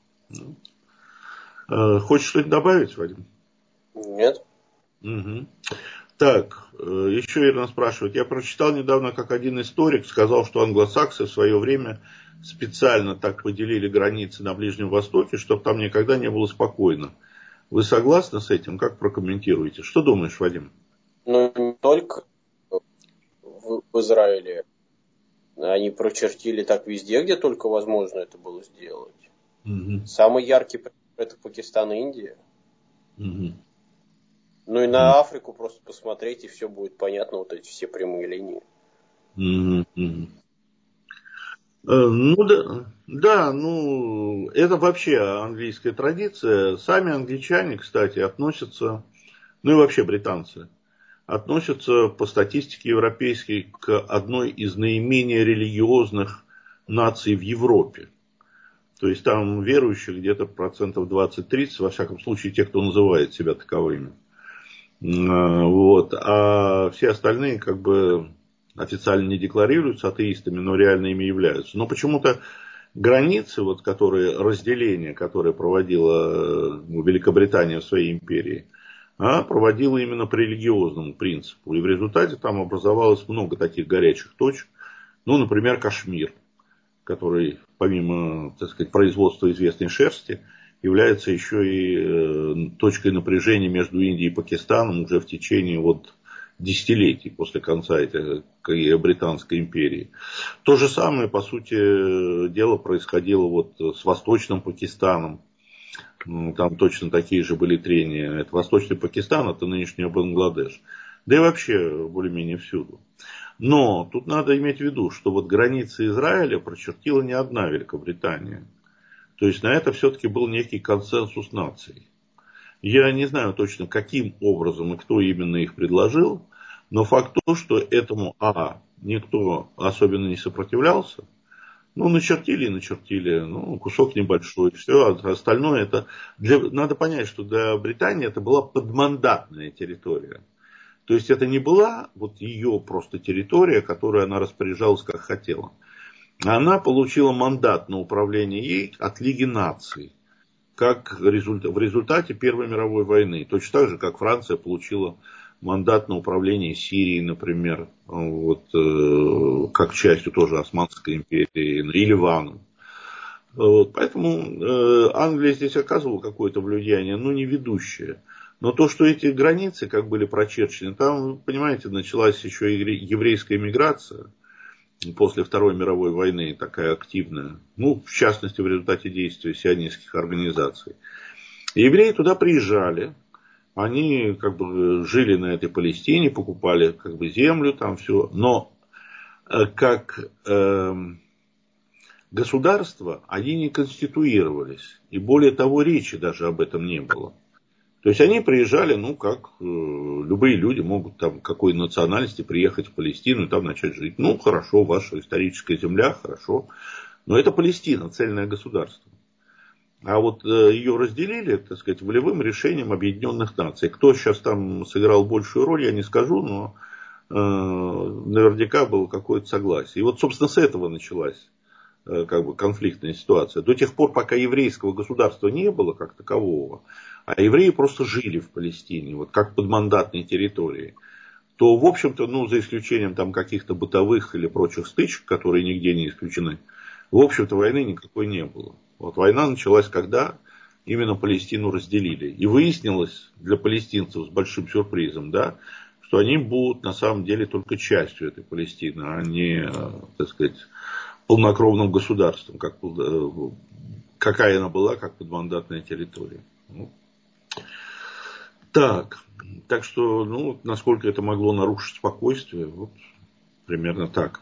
Хочешь что-нибудь добавить, Вадим? Нет. Угу. Так, еще Ирина спрашивает. Я прочитал недавно, как один историк сказал, что англосаксы в свое время специально так поделили границы на Ближнем Востоке, чтобы там никогда не было спокойно. Вы согласны с этим? Как прокомментируете? Что думаешь, Вадим? Ну, не только в Израиле. Они прочертили так везде, где только возможно это было сделать. Угу. Самый яркий пример — это Пакистан и Индия. Угу. Ну и на Африку просто посмотреть, и все будет понятно, вот эти все прямые линии. Угу. Ну да, да, ну это вообще английская традиция. Сами англичане, кстати, относятся, ну и вообще британцы, относятся по статистике европейской к одной из наименее религиозных наций в Европе. То есть там верующих где-то процентов 20-30, во всяком случае, те, кто называет себя таковыми. Вот. А все остальные как бы официально не декларируются атеистами, но реально ими являются. Но почему-то границы, вот, которые, разделение, которое проводила Великобритания в своей империи, проводила именно по религиозному принципу. И в результате там образовалось много таких горячих точек. Ну, например, Кашмир, который помимо, так сказать, производства известной шерсти, является еще и точкой напряжения между Индией и Пакистаном уже в течение вот десятилетий после конца этой британской империи. То же самое, по сути дела, происходило вот с Восточным Пакистаном. Там точно такие же были трения. Это Восточный Пакистан, это нынешний Бангладеш. Да и вообще более-менее всюду. Но тут надо иметь в виду, что вот границы Израиля прочертила не одна Великобритания. То есть на это все-таки был некий консенсус наций. Я не знаю точно, каким образом и кто именно их предложил, но факт то, что этому никто особенно не сопротивлялся. Ну, начертили и начертили. Ну, кусок небольшой. Все, остальное это... Надо понять, что для Британии это была подмандатная территория. То есть это не была вот ее просто территория, которой она распоряжалась как хотела. Она получила мандат на управление ей от Лиги наций. Как в результате Первой мировой войны. Точно так же, как Франция получила мандат на управление Сирией, например. Вот, как частью тоже Османской империи. И Ливаном. Вот. Поэтому Англия здесь оказывала какое-то влияние, но не ведущее. Но то, что эти границы как были прочерчены, там, понимаете, началась еще и еврейская миграция после Второй мировой войны, такая активная. Ну, в частности, в результате действий сионистских организаций. И евреи туда приезжали. Они как бы жили на этой Палестине, покупали как бы землю, там все. Но как государство они не конституировались. И более того, речи даже об этом не было. То есть они приезжали, ну, как любые люди могут там какой национальности приехать в Палестину и там начать жить. Ну, хорошо, ваша историческая земля, хорошо. Но это Палестина, цельное государство. А вот ее разделили, так сказать, волевым решением Объединенных Наций. Кто сейчас там сыграл большую роль, я не скажу, но наверняка было какое-то согласие. И вот, собственно, с этого началась как бы конфликтная ситуация. До тех пор, пока еврейского государства не было как такового, а евреи просто жили в Палестине, вот как подмандатной территории, то, в общем-то, ну, за исключением там каких-то бытовых или прочих стычек, которые нигде не исключены, в общем-то, войны никакой не было. Вот война началась, когда именно Палестину разделили. И выяснилось для палестинцев с большим сюрпризом, да, что они будут на самом деле только частью этой Палестины, а не, так сказать, полнокровным государством, какая она была, как подмандатная территория. Ну, так что, ну, насколько это могло нарушить спокойствие, вот примерно так.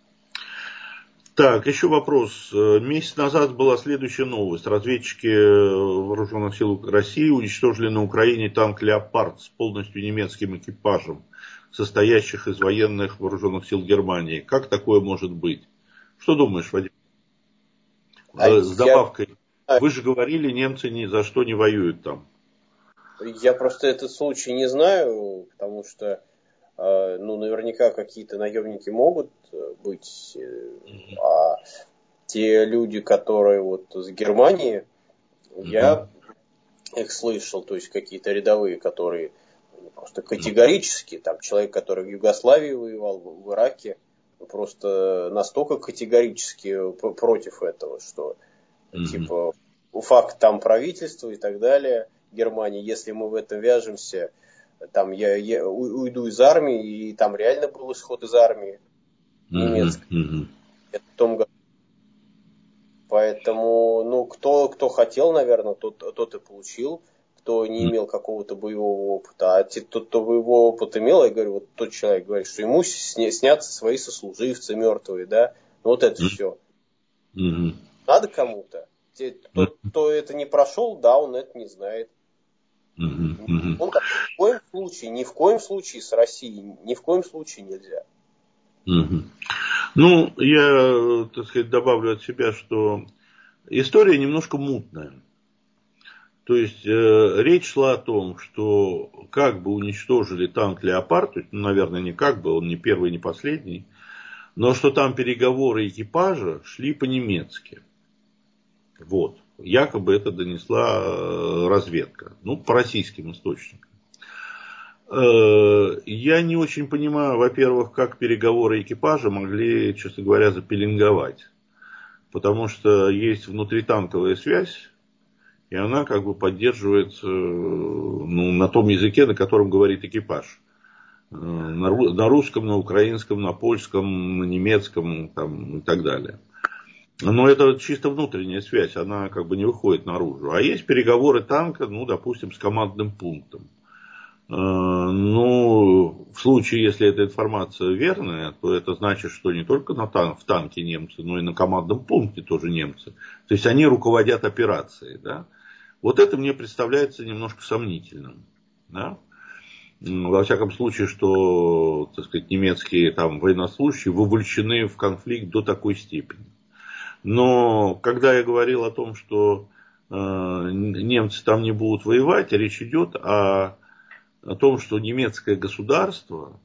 Так, еще вопрос. Месяц назад была следующая новость. Разведчики вооруженных сил России уничтожили на Украине танк «Леопард» с полностью немецким экипажем, состоящих из военных вооруженных сил Германии. Как такое может быть? Что думаешь, Вадим? С добавкой. Вы же говорили, немцы ни за что не воюют там. Я просто этот случай не знаю, потому что ну, наверняка какие-то наемники могут быть, а те люди, которые вот с Германии, я их слышал, то есть какие-то рядовые, которые просто категорически, там человек, который в Югославии воевал, в Ираке, просто настолько категорически против этого, что типа факт там правительства и так далее Германии, если мы в это вяжемся, там я уйду из армии, и там реально был исход из армии немецкой. Это в том году. Поэтому, ну, кто хотел, наверное, тот и получил, кто не имел какого-то боевого опыта. А тот, кто боевой опыт имел, я говорю, вот тот человек говорит, что ему снятся свои сослуживцы мертвые, да, ну, вот это все. Надо кому-то. Тот, кто это не прошел, да, он это не знает. Он так, ни в коем случае с Россией, ни в коем случае нельзя. Ну, я, так сказать, добавлю от себя, что история немножко мутная. То есть речь шла о том, что как бы уничтожили танк «Леопард», ну, наверное, не как бы, он не первый, не последний, но что там переговоры экипажа шли по-немецки. Вот. Якобы это донесла разведка. Ну, по российским источникам. Я не очень понимаю, во-первых, как переговоры экипажа могли, честно говоря, запеленговать. Потому что есть внутританковая связь, и она как бы поддерживается ну, на том языке, на котором говорит экипаж. На русском, на украинском, на польском, на немецком там, и так далее. Но это чисто внутренняя связь, она как бы не выходит наружу. А есть переговоры танка, ну, допустим, с командным пунктом. Ну, в случае, если эта информация верная, то это значит, что не только в танке немцы, но и на командном пункте тоже немцы. То есть они руководят операцией. Да? Вот это мне представляется немножко сомнительным. Да? Во всяком случае, что, так сказать, немецкие там военнослужащие вовлечены в конфликт до такой степени. Но когда я говорил о том, что немцы там не будут воевать, речь идет о том, что немецкое государство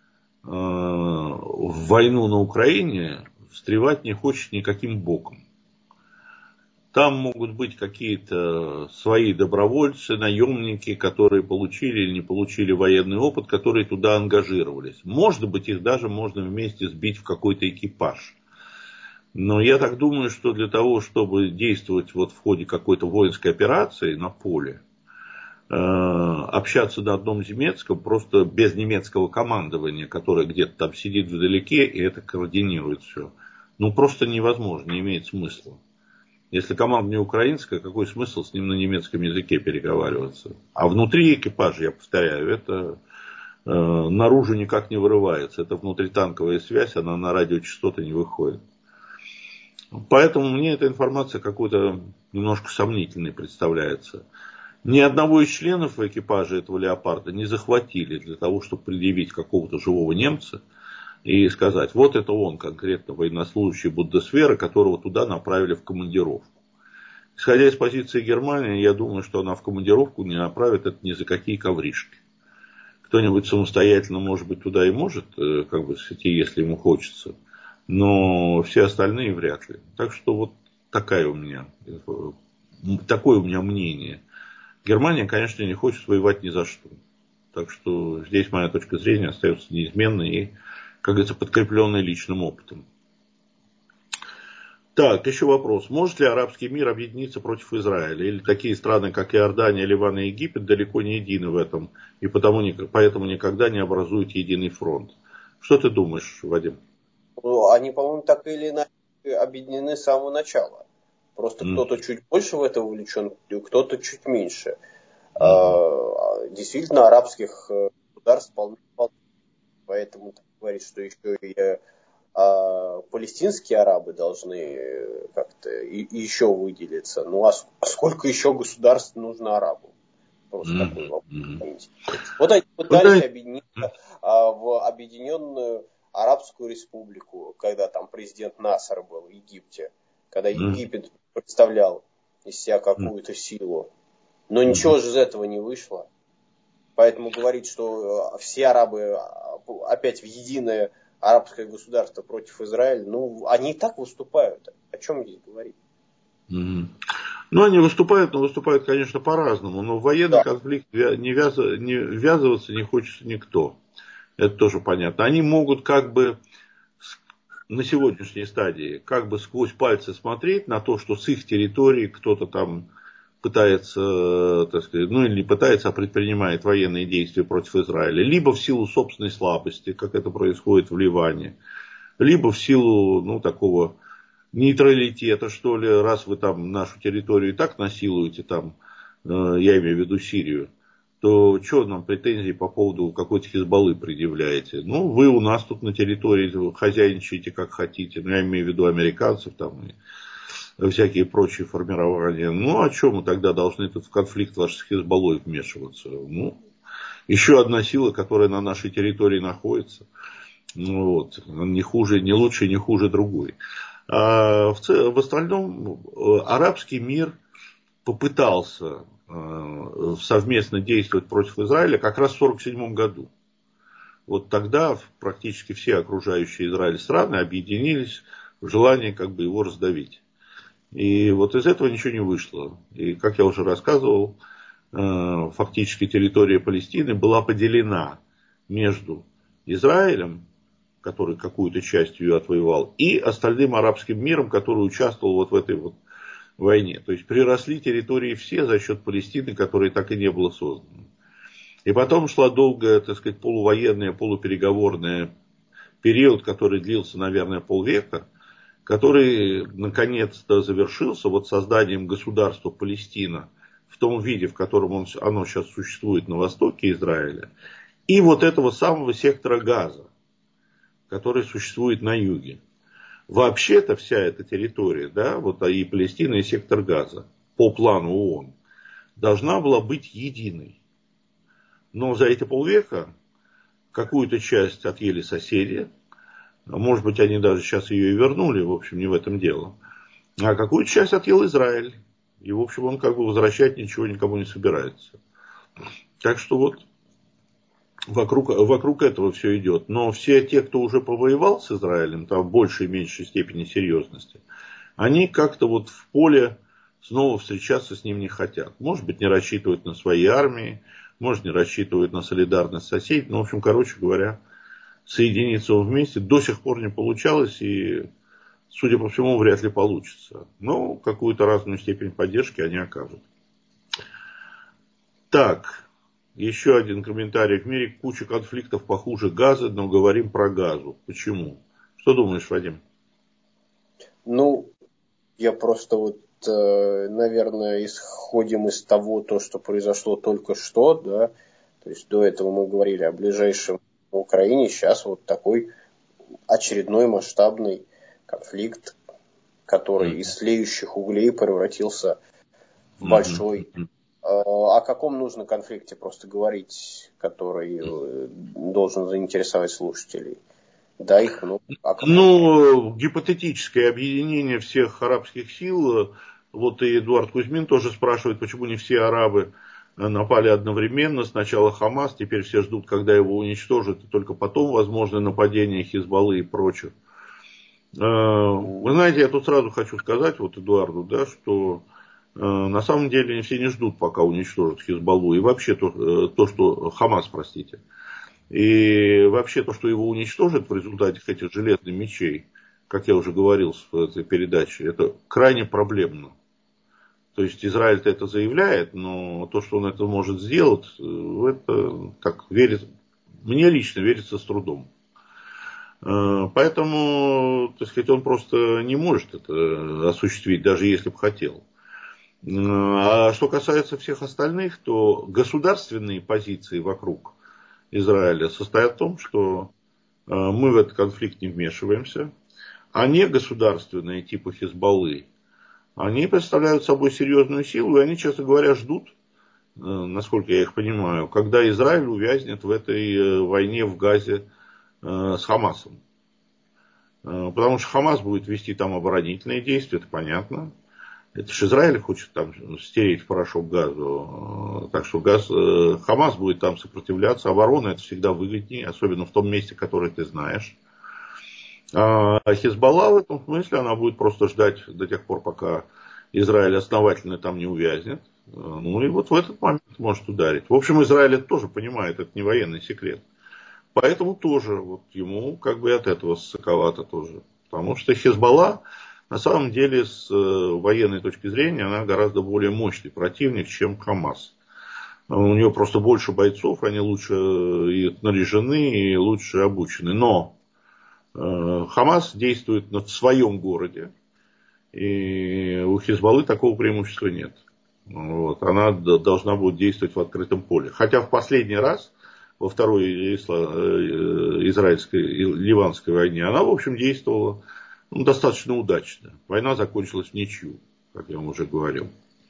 в войну на Украине встревать не хочет никаким боком. Там могут быть какие-то свои добровольцы, наемники, которые получили или не получили военный опыт, которые туда ангажировались. Может быть, их даже можно вместе сбить в какой-то экипаж. Но я так думаю, что для того, чтобы действовать вот в ходе какой-то воинской операции на поле, общаться на одном немецком, просто без немецкого командования, которое где-то там сидит вдалеке и это координирует все. Ну, просто невозможно, не имеет смысла. Если команда не украинская, какой смысл с ним на немецком языке переговариваться? А внутри экипажа, я повторяю, это наружу никак не вырывается. Это внутританковая связь, она на радиочастоты не выходит. Поэтому мне эта информация какой-то немножко сомнительной представляется. Ни одного из членов экипажа этого леопарда не захватили для того, чтобы предъявить какого-то живого немца и сказать, вот это он, конкретно военнослужащий Бундесвера, которого туда направили в командировку. Исходя из позиции Германии, я думаю, что она в командировку не направит это ни за какие ковришки. Кто-нибудь самостоятельно, может быть, туда и может, как бы, если ему хочется. Но все остальные вряд ли. Так что вот такое у меня мнение. Германия, конечно, не хочет воевать ни за что. Так что здесь моя точка зрения остается неизменной и, как говорится, подкрепленной личным опытом. Так, еще вопрос. Может ли арабский мир объединиться против Израиля? Или такие страны, как Иордания, Ливан и Египет, далеко не едины в этом, и поэтому никогда не образуют единый фронт? Что ты думаешь, Вадим? Ну, они, по-моему, так или иначе объединены с самого начала. Просто кто-то чуть больше в это увлечен, кто-то чуть меньше. Действительно, арабских государств полно. Поэтому так говорит, что еще и палестинские арабы должны как-то еще выделиться. Ну, а сколько еще государств нужно арабу? Просто такой вопрос. Вот они пытались объединиться в Объединенную Арабскую Республику, когда там президент Насер был в Египте, когда Египет представлял из себя какую-то силу. Но ничего же из этого не вышло. Поэтому говорить, что все арабы опять в единое арабское государство против Израиля, ну, они и так выступают. О чем здесь говорить? Ну, они выступают, но выступают, конечно, по-разному. Но в военный конфликт не ввязываться не хочется никто. Это тоже понятно. Они могут как бы на сегодняшней стадии как бы сквозь пальцы смотреть на то, что с их территории кто-то там пытается, так сказать, ну или не пытается, а предпринимает военные действия против Израиля. Либо в силу собственной слабости, как это происходит в Ливане. Либо в силу, ну, такого нейтралитета, что ли, раз вы там нашу территорию и так насилуете, там, я имею в виду Сирию, то что нам претензии по поводу какой-то Хизбаллы предъявляете? Ну, вы у нас тут на территории хозяйничаете как хотите, ну, я имею в виду американцев там и всякие прочие формирования. Ну, а что мы тогда должны тут в конфликт ваш с Хизбаллой вмешиваться? Ну, еще одна сила, которая на нашей территории находится. Ну, вот, не хуже, не лучше, не хуже другой. А в остальном арабский мир попытался совместно действовать против Израиля как раз в 1947 году. Вот тогда практически все окружающие Израиль страны объединились в желании как бы его раздавить. И вот из этого ничего не вышло. И, как я уже рассказывал, фактически территория Палестины была поделена между Израилем, который какую-то часть ее отвоевал, и остальным арабским миром, который участвовал вот в этой вот войне. То есть приросли территории все за счет Палестины, которая так и не была создана. И потом шла долгая, так сказать, полувоенная, полупереговорная период, который длился, наверное, полвека, который наконец-то завершился вот созданием государства Палестина в том виде, в котором оно сейчас существует на востоке Израиля, и вот этого самого сектора Газа, который существует на юге. Вообще-то вся эта территория, да, вот и Палестина, и сектор Газа, по плану ООН, должна была быть единой. Но за эти полвека какую-то часть отъели соседи, может быть, они даже сейчас ее и вернули, в общем, не в этом дело. А какую-то часть отъел Израиль. И, в общем, он как бы возвращать ничего никому не собирается. Так что вот вокруг этого все идет. Но все те, кто уже повоевал с Израилем, там в большей и меньшей степени серьезности, они как-то вот в поле снова встречаться с ним не хотят. Может быть, не рассчитывают на свои армии, может, не рассчитывают на солидарность соседей. Но, в общем, короче говоря, соединиться вместе до сих пор не получалось. И судя по всему, вряд ли получится. Но какую-то разную степень поддержки они окажут. Так, еще один комментарий. В мире куча конфликтов похуже Газа, но говорим про Газу. Почему? Что думаешь, Вадим? Ну, я просто наверное, исходим из того, что произошло только что, да. То есть до этого мы говорили о ближайшем в Украине, сейчас вот такой очередной масштабный конфликт, который из тлеющих углей превратился в большой. О каком нужно конфликте просто говорить, который должен заинтересовать слушателей? Да, их много. Гипотетическое объединение всех арабских сил. Вот и Эдуард Кузьмин тоже спрашивает, почему не все арабы напали одновременно. Сначала Хамас, теперь все ждут, когда его уничтожат, и только потом возможно нападение Хизбаллы и прочих. Вы знаете, я тут сразу хочу сказать вот Эдуарду, да, что на самом деле все не ждут, пока уничтожат Хизбаллу. И вообще то, что Хамас, простите. И вообще то, что его уничтожат в результате этих железных мечей, как я уже говорил в этой передаче, это крайне проблемно. То есть Израиль-то это заявляет, но то, что он это может сделать, это как мне лично верится с трудом. Поэтому, так сказать, он просто не может это осуществить, даже если бы хотел. А что касается всех остальных, то государственные позиции вокруг Израиля состоят в том, что мы в этот конфликт не вмешиваемся, а не государственные типа Хизбаллы, они представляют собой серьезную силу, и они, честно говоря, ждут, насколько я их понимаю, когда Израиль увязнет в этой войне в Газе с Хамасом. Потому что Хамас будет вести там оборонительные действия, это понятно. Это же Израиль хочет там стереть в порошок Газу. Так что Хамас будет там сопротивляться. Оборона это всегда выгоднее, особенно в том месте, которое ты знаешь. А Хизбалла в этом смысле, она будет просто ждать до тех пор, пока Израиль основательно там не увязнет. Ну и вот в этот момент может ударить. В общем, Израиль это тоже понимает, это не военный секрет. Поэтому тоже вот ему как бы от этого ссыковато тоже. Потому что Хизбалла на самом деле с военной точки зрения она гораздо более мощный противник, чем Хамас. У нее просто больше бойцов, они лучше и снаряжены, и лучше обучены. Но Хамас действует в своем городе, и у Хизбаллы такого преимущества нет. Вот. Она должна будет действовать в открытом поле. Хотя в последний раз, во второй израильской и ливанской войне, она, в общем, действовала достаточно удачно. Война закончилась в ничью, как я вам уже говорил.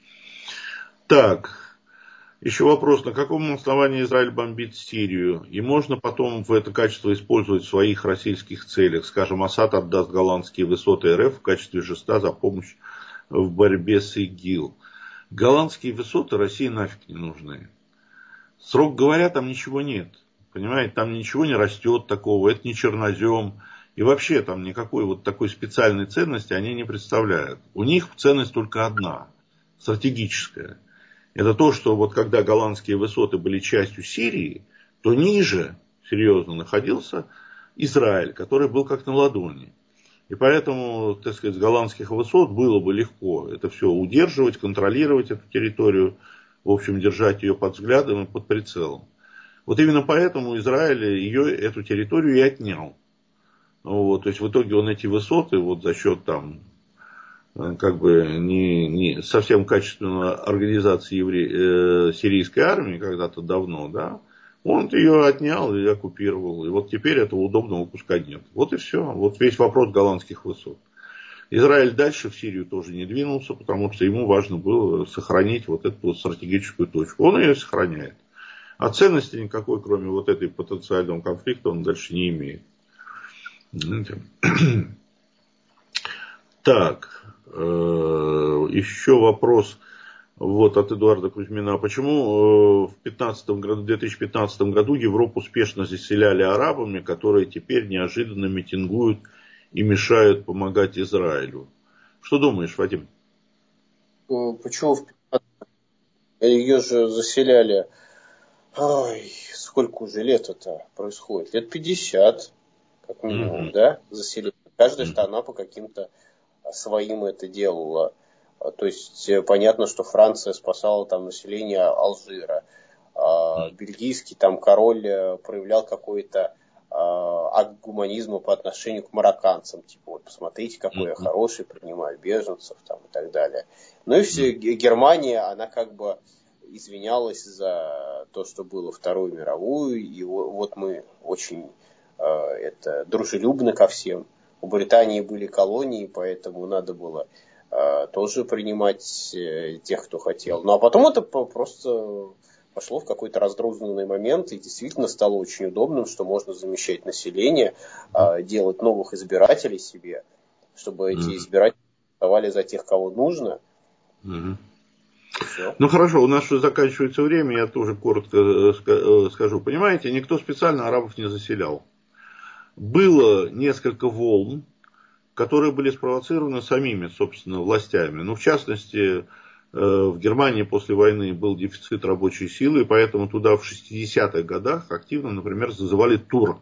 Так, еще вопрос. На каком основании Израиль бомбит Сирию? И можно потом в это качество использовать в своих российских целях? Скажем, Асад отдаст голландские высоты РФ в качестве жеста за помощь в борьбе с ИГИЛ. Голландские высоты России нафиг не нужны. Строго говоря, там ничего нет. Понимаете, там ничего не растет такого. Это не чернозем. И вообще там никакой вот такой специальной ценности они не представляют. У них ценность только одна. Стратегическая. Это то, что вот когда голландские высоты были частью Сирии, то ниже серьезно находился Израиль, который был как на ладони. И поэтому, так сказать, с голландских высот было бы легко это все удерживать, контролировать эту территорию, в общем, держать ее под взглядом и под прицелом. Вот именно поэтому Израиль эту территорию и отнял. Вот, то есть в итоге он эти высоты вот за счет там как бы не совсем качественной организации сирийской армии когда-то давно, да, он ее отнял и оккупировал. И вот теперь этого удобного куска нет. Вот и все. Вот весь вопрос голландских высот. Израиль дальше в Сирию тоже не двинулся, потому что ему важно было сохранить вот эту вот стратегическую точку. Он ее сохраняет. А ценности никакой, кроме вот этой потенциального конфликта, он дальше не имеет. Так, еще вопрос вот от Эдуарда Кузьмина. Почему в 2015 году Европу успешно заселяли арабами, которые теперь неожиданно митингуют и мешают помогать Израилю? Что думаешь, Вадим? Почему в 15 ее же заселяли? Ой, сколько уже лет это происходит? Лет 50, как минимум, да, заселили. Каждая страна по каким-то своим это делала. То есть понятно, что Франция спасала там население Алжира. Бельгийский там король проявлял какой-то акт гуманизма по отношению к марокканцам. Типа, вот посмотрите, какой я хороший, принимаю беженцев там, и так далее. Ну и все, Германия, она как бы извинялась за то, что было Вторую мировую. И вот мы очень дружелюбны ко всем. У Британии были колонии, поэтому надо было тоже принимать тех, кто хотел. Ну а потом это просто пошло в какой-то раздрозненный момент и действительно стало очень удобным, что можно замещать население, делать новых избирателей себе, чтобы эти избиратели голосовали за тех, кого нужно. Все. Ну хорошо, у нас уже заканчивается время, я тоже коротко скажу. Понимаете, никто специально арабов не заселял. Было несколько волн, которые были спровоцированы самими, собственно, властями. Ну, в частности, в Германии после войны был дефицит рабочей силы, и поэтому туда в 60-х годах активно, например, зазывали турок.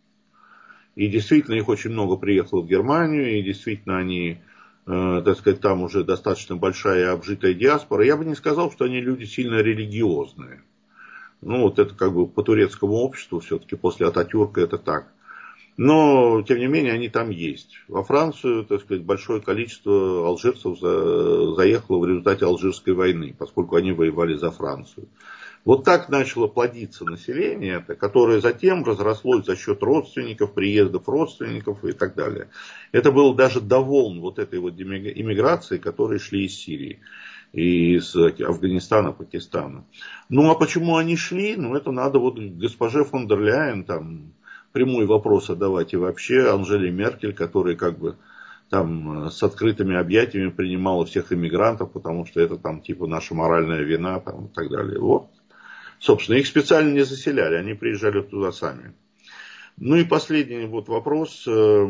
И действительно их очень много приехало в Германию, и действительно они, так сказать, там уже достаточно большая обжитая диаспора. Я бы не сказал, что они люди сильно религиозные. Ну, вот это как бы по турецкому обществу все-таки после Ататюрка это так. Но, тем не менее, они там есть. Во Францию, так сказать, большое количество алжирцев заехало в результате Алжирской войны, поскольку они воевали за Францию. Вот так начало плодиться население, которое затем разрослось за счет родственников, приездов родственников и так далее. Это было даже до волн вот этой вот иммиграции, которые шли из Сирии и из Афганистана, Пакистана. Ну, а почему они шли? Ну, это надо вот госпоже фон дер Ляйен там прямой вопрос задавать и вообще Анжеле Меркель, которая как бы там с открытыми объятиями принимала всех иммигрантов, потому что это там типа наша моральная вина там, и так далее. Вот. Собственно, их специально не заселяли, они приезжали туда сами. Ну и последний вот вопрос.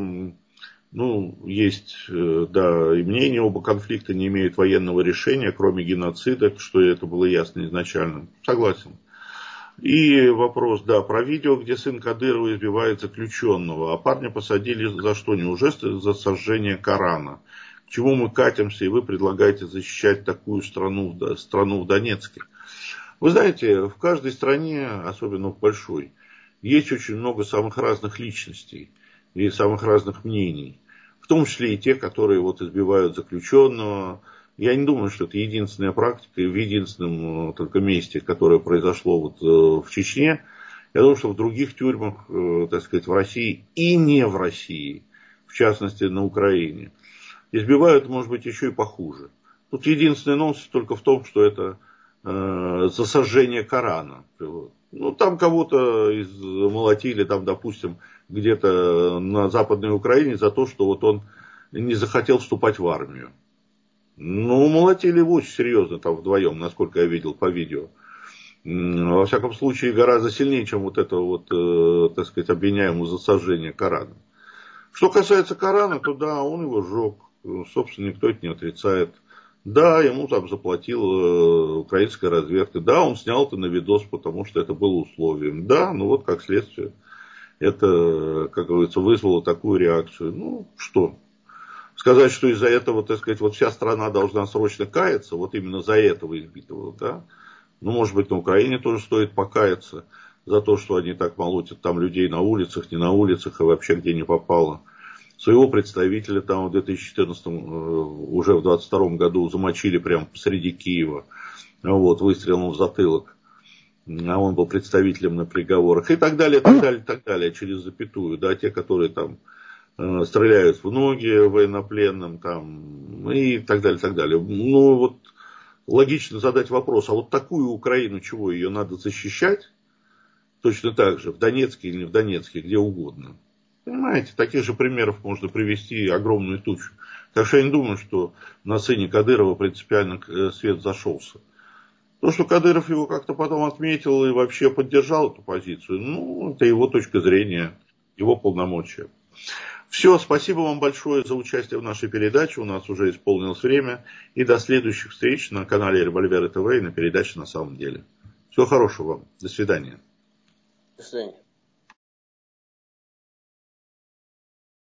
Ну, есть, да, и мнение, оба конфликта не имеют военного решения, кроме геноцида, что это было ясно изначально. Согласен. И вопрос, да, про видео, где сын Кадырова избивает заключенного. А парня посадили за что? Неужели за сожжение Корана? К чему мы катимся, и вы предлагаете защищать такую страну в Донецке? Вы знаете, в каждой стране, особенно в большой, есть очень много самых разных личностей и самых разных мнений. В том числе и те, которые вот избивают заключенного. Я не думаю, что это единственная практика в единственном только месте, которое произошло вот в Чечне. Я думаю, что в других тюрьмах, так сказать, в России и не в России, в частности на Украине, избивают, может быть, еще и похуже. Тут единственный нонсенс только в том, что это за сожжение Корана. Ну, там кого-то молотили, там, допустим, где-то на Западной Украине за то, что вот он не захотел вступать в армию. Ну, молотили его очень серьезно там вдвоем, насколько я видел по видео. Во всяком случае, гораздо сильнее, чем вот это вот, так сказать, обвиняемого за сожжение Корана. Что касается Корана, то да, он его сжег. Собственно, никто это не отрицает. Да, ему там заплатила украинская разведка. Да, он снял это на видос, потому что это было условием. Да, ну вот как следствие. Это, как говорится, вызвало такую реакцию. Ну, что? Сказать, что из-за этого, так сказать, вот вся страна должна срочно каяться, вот именно за этого избитого, да. Ну, может быть, на Украине тоже стоит покаяться за то, что они так молотят там людей на улицах, не на улицах, и вообще где не попало. Своего представителя там в 2014, уже в 2022 году замочили прямо посреди Киева, вот, выстрелом в затылок. А он был представителем на приговорах. И так далее, так далее, так далее, через запятую. Да, те, которые там стреляют в ноги военнопленным, там, и так далее, так далее. Ну, вот, логично задать вопрос, а вот такую Украину, чего, ее надо защищать? Точно так же, в Донецке или не в Донецке, где угодно. Понимаете, таких же примеров можно привести огромную тучу. Так что я не думаю, что на сыне Кадырова принципиально свет зашелся. То, что Кадыров его как-то потом отметил и вообще поддержал эту позицию, ну, это его точка зрения, его полномочия. Все, спасибо вам большое за участие в нашей передаче. У нас уже исполнилось время. И до следующих встреч на канале Револьверы ТВ и на передаче «На самом деле». Всего хорошего вам. До свидания. До свидания.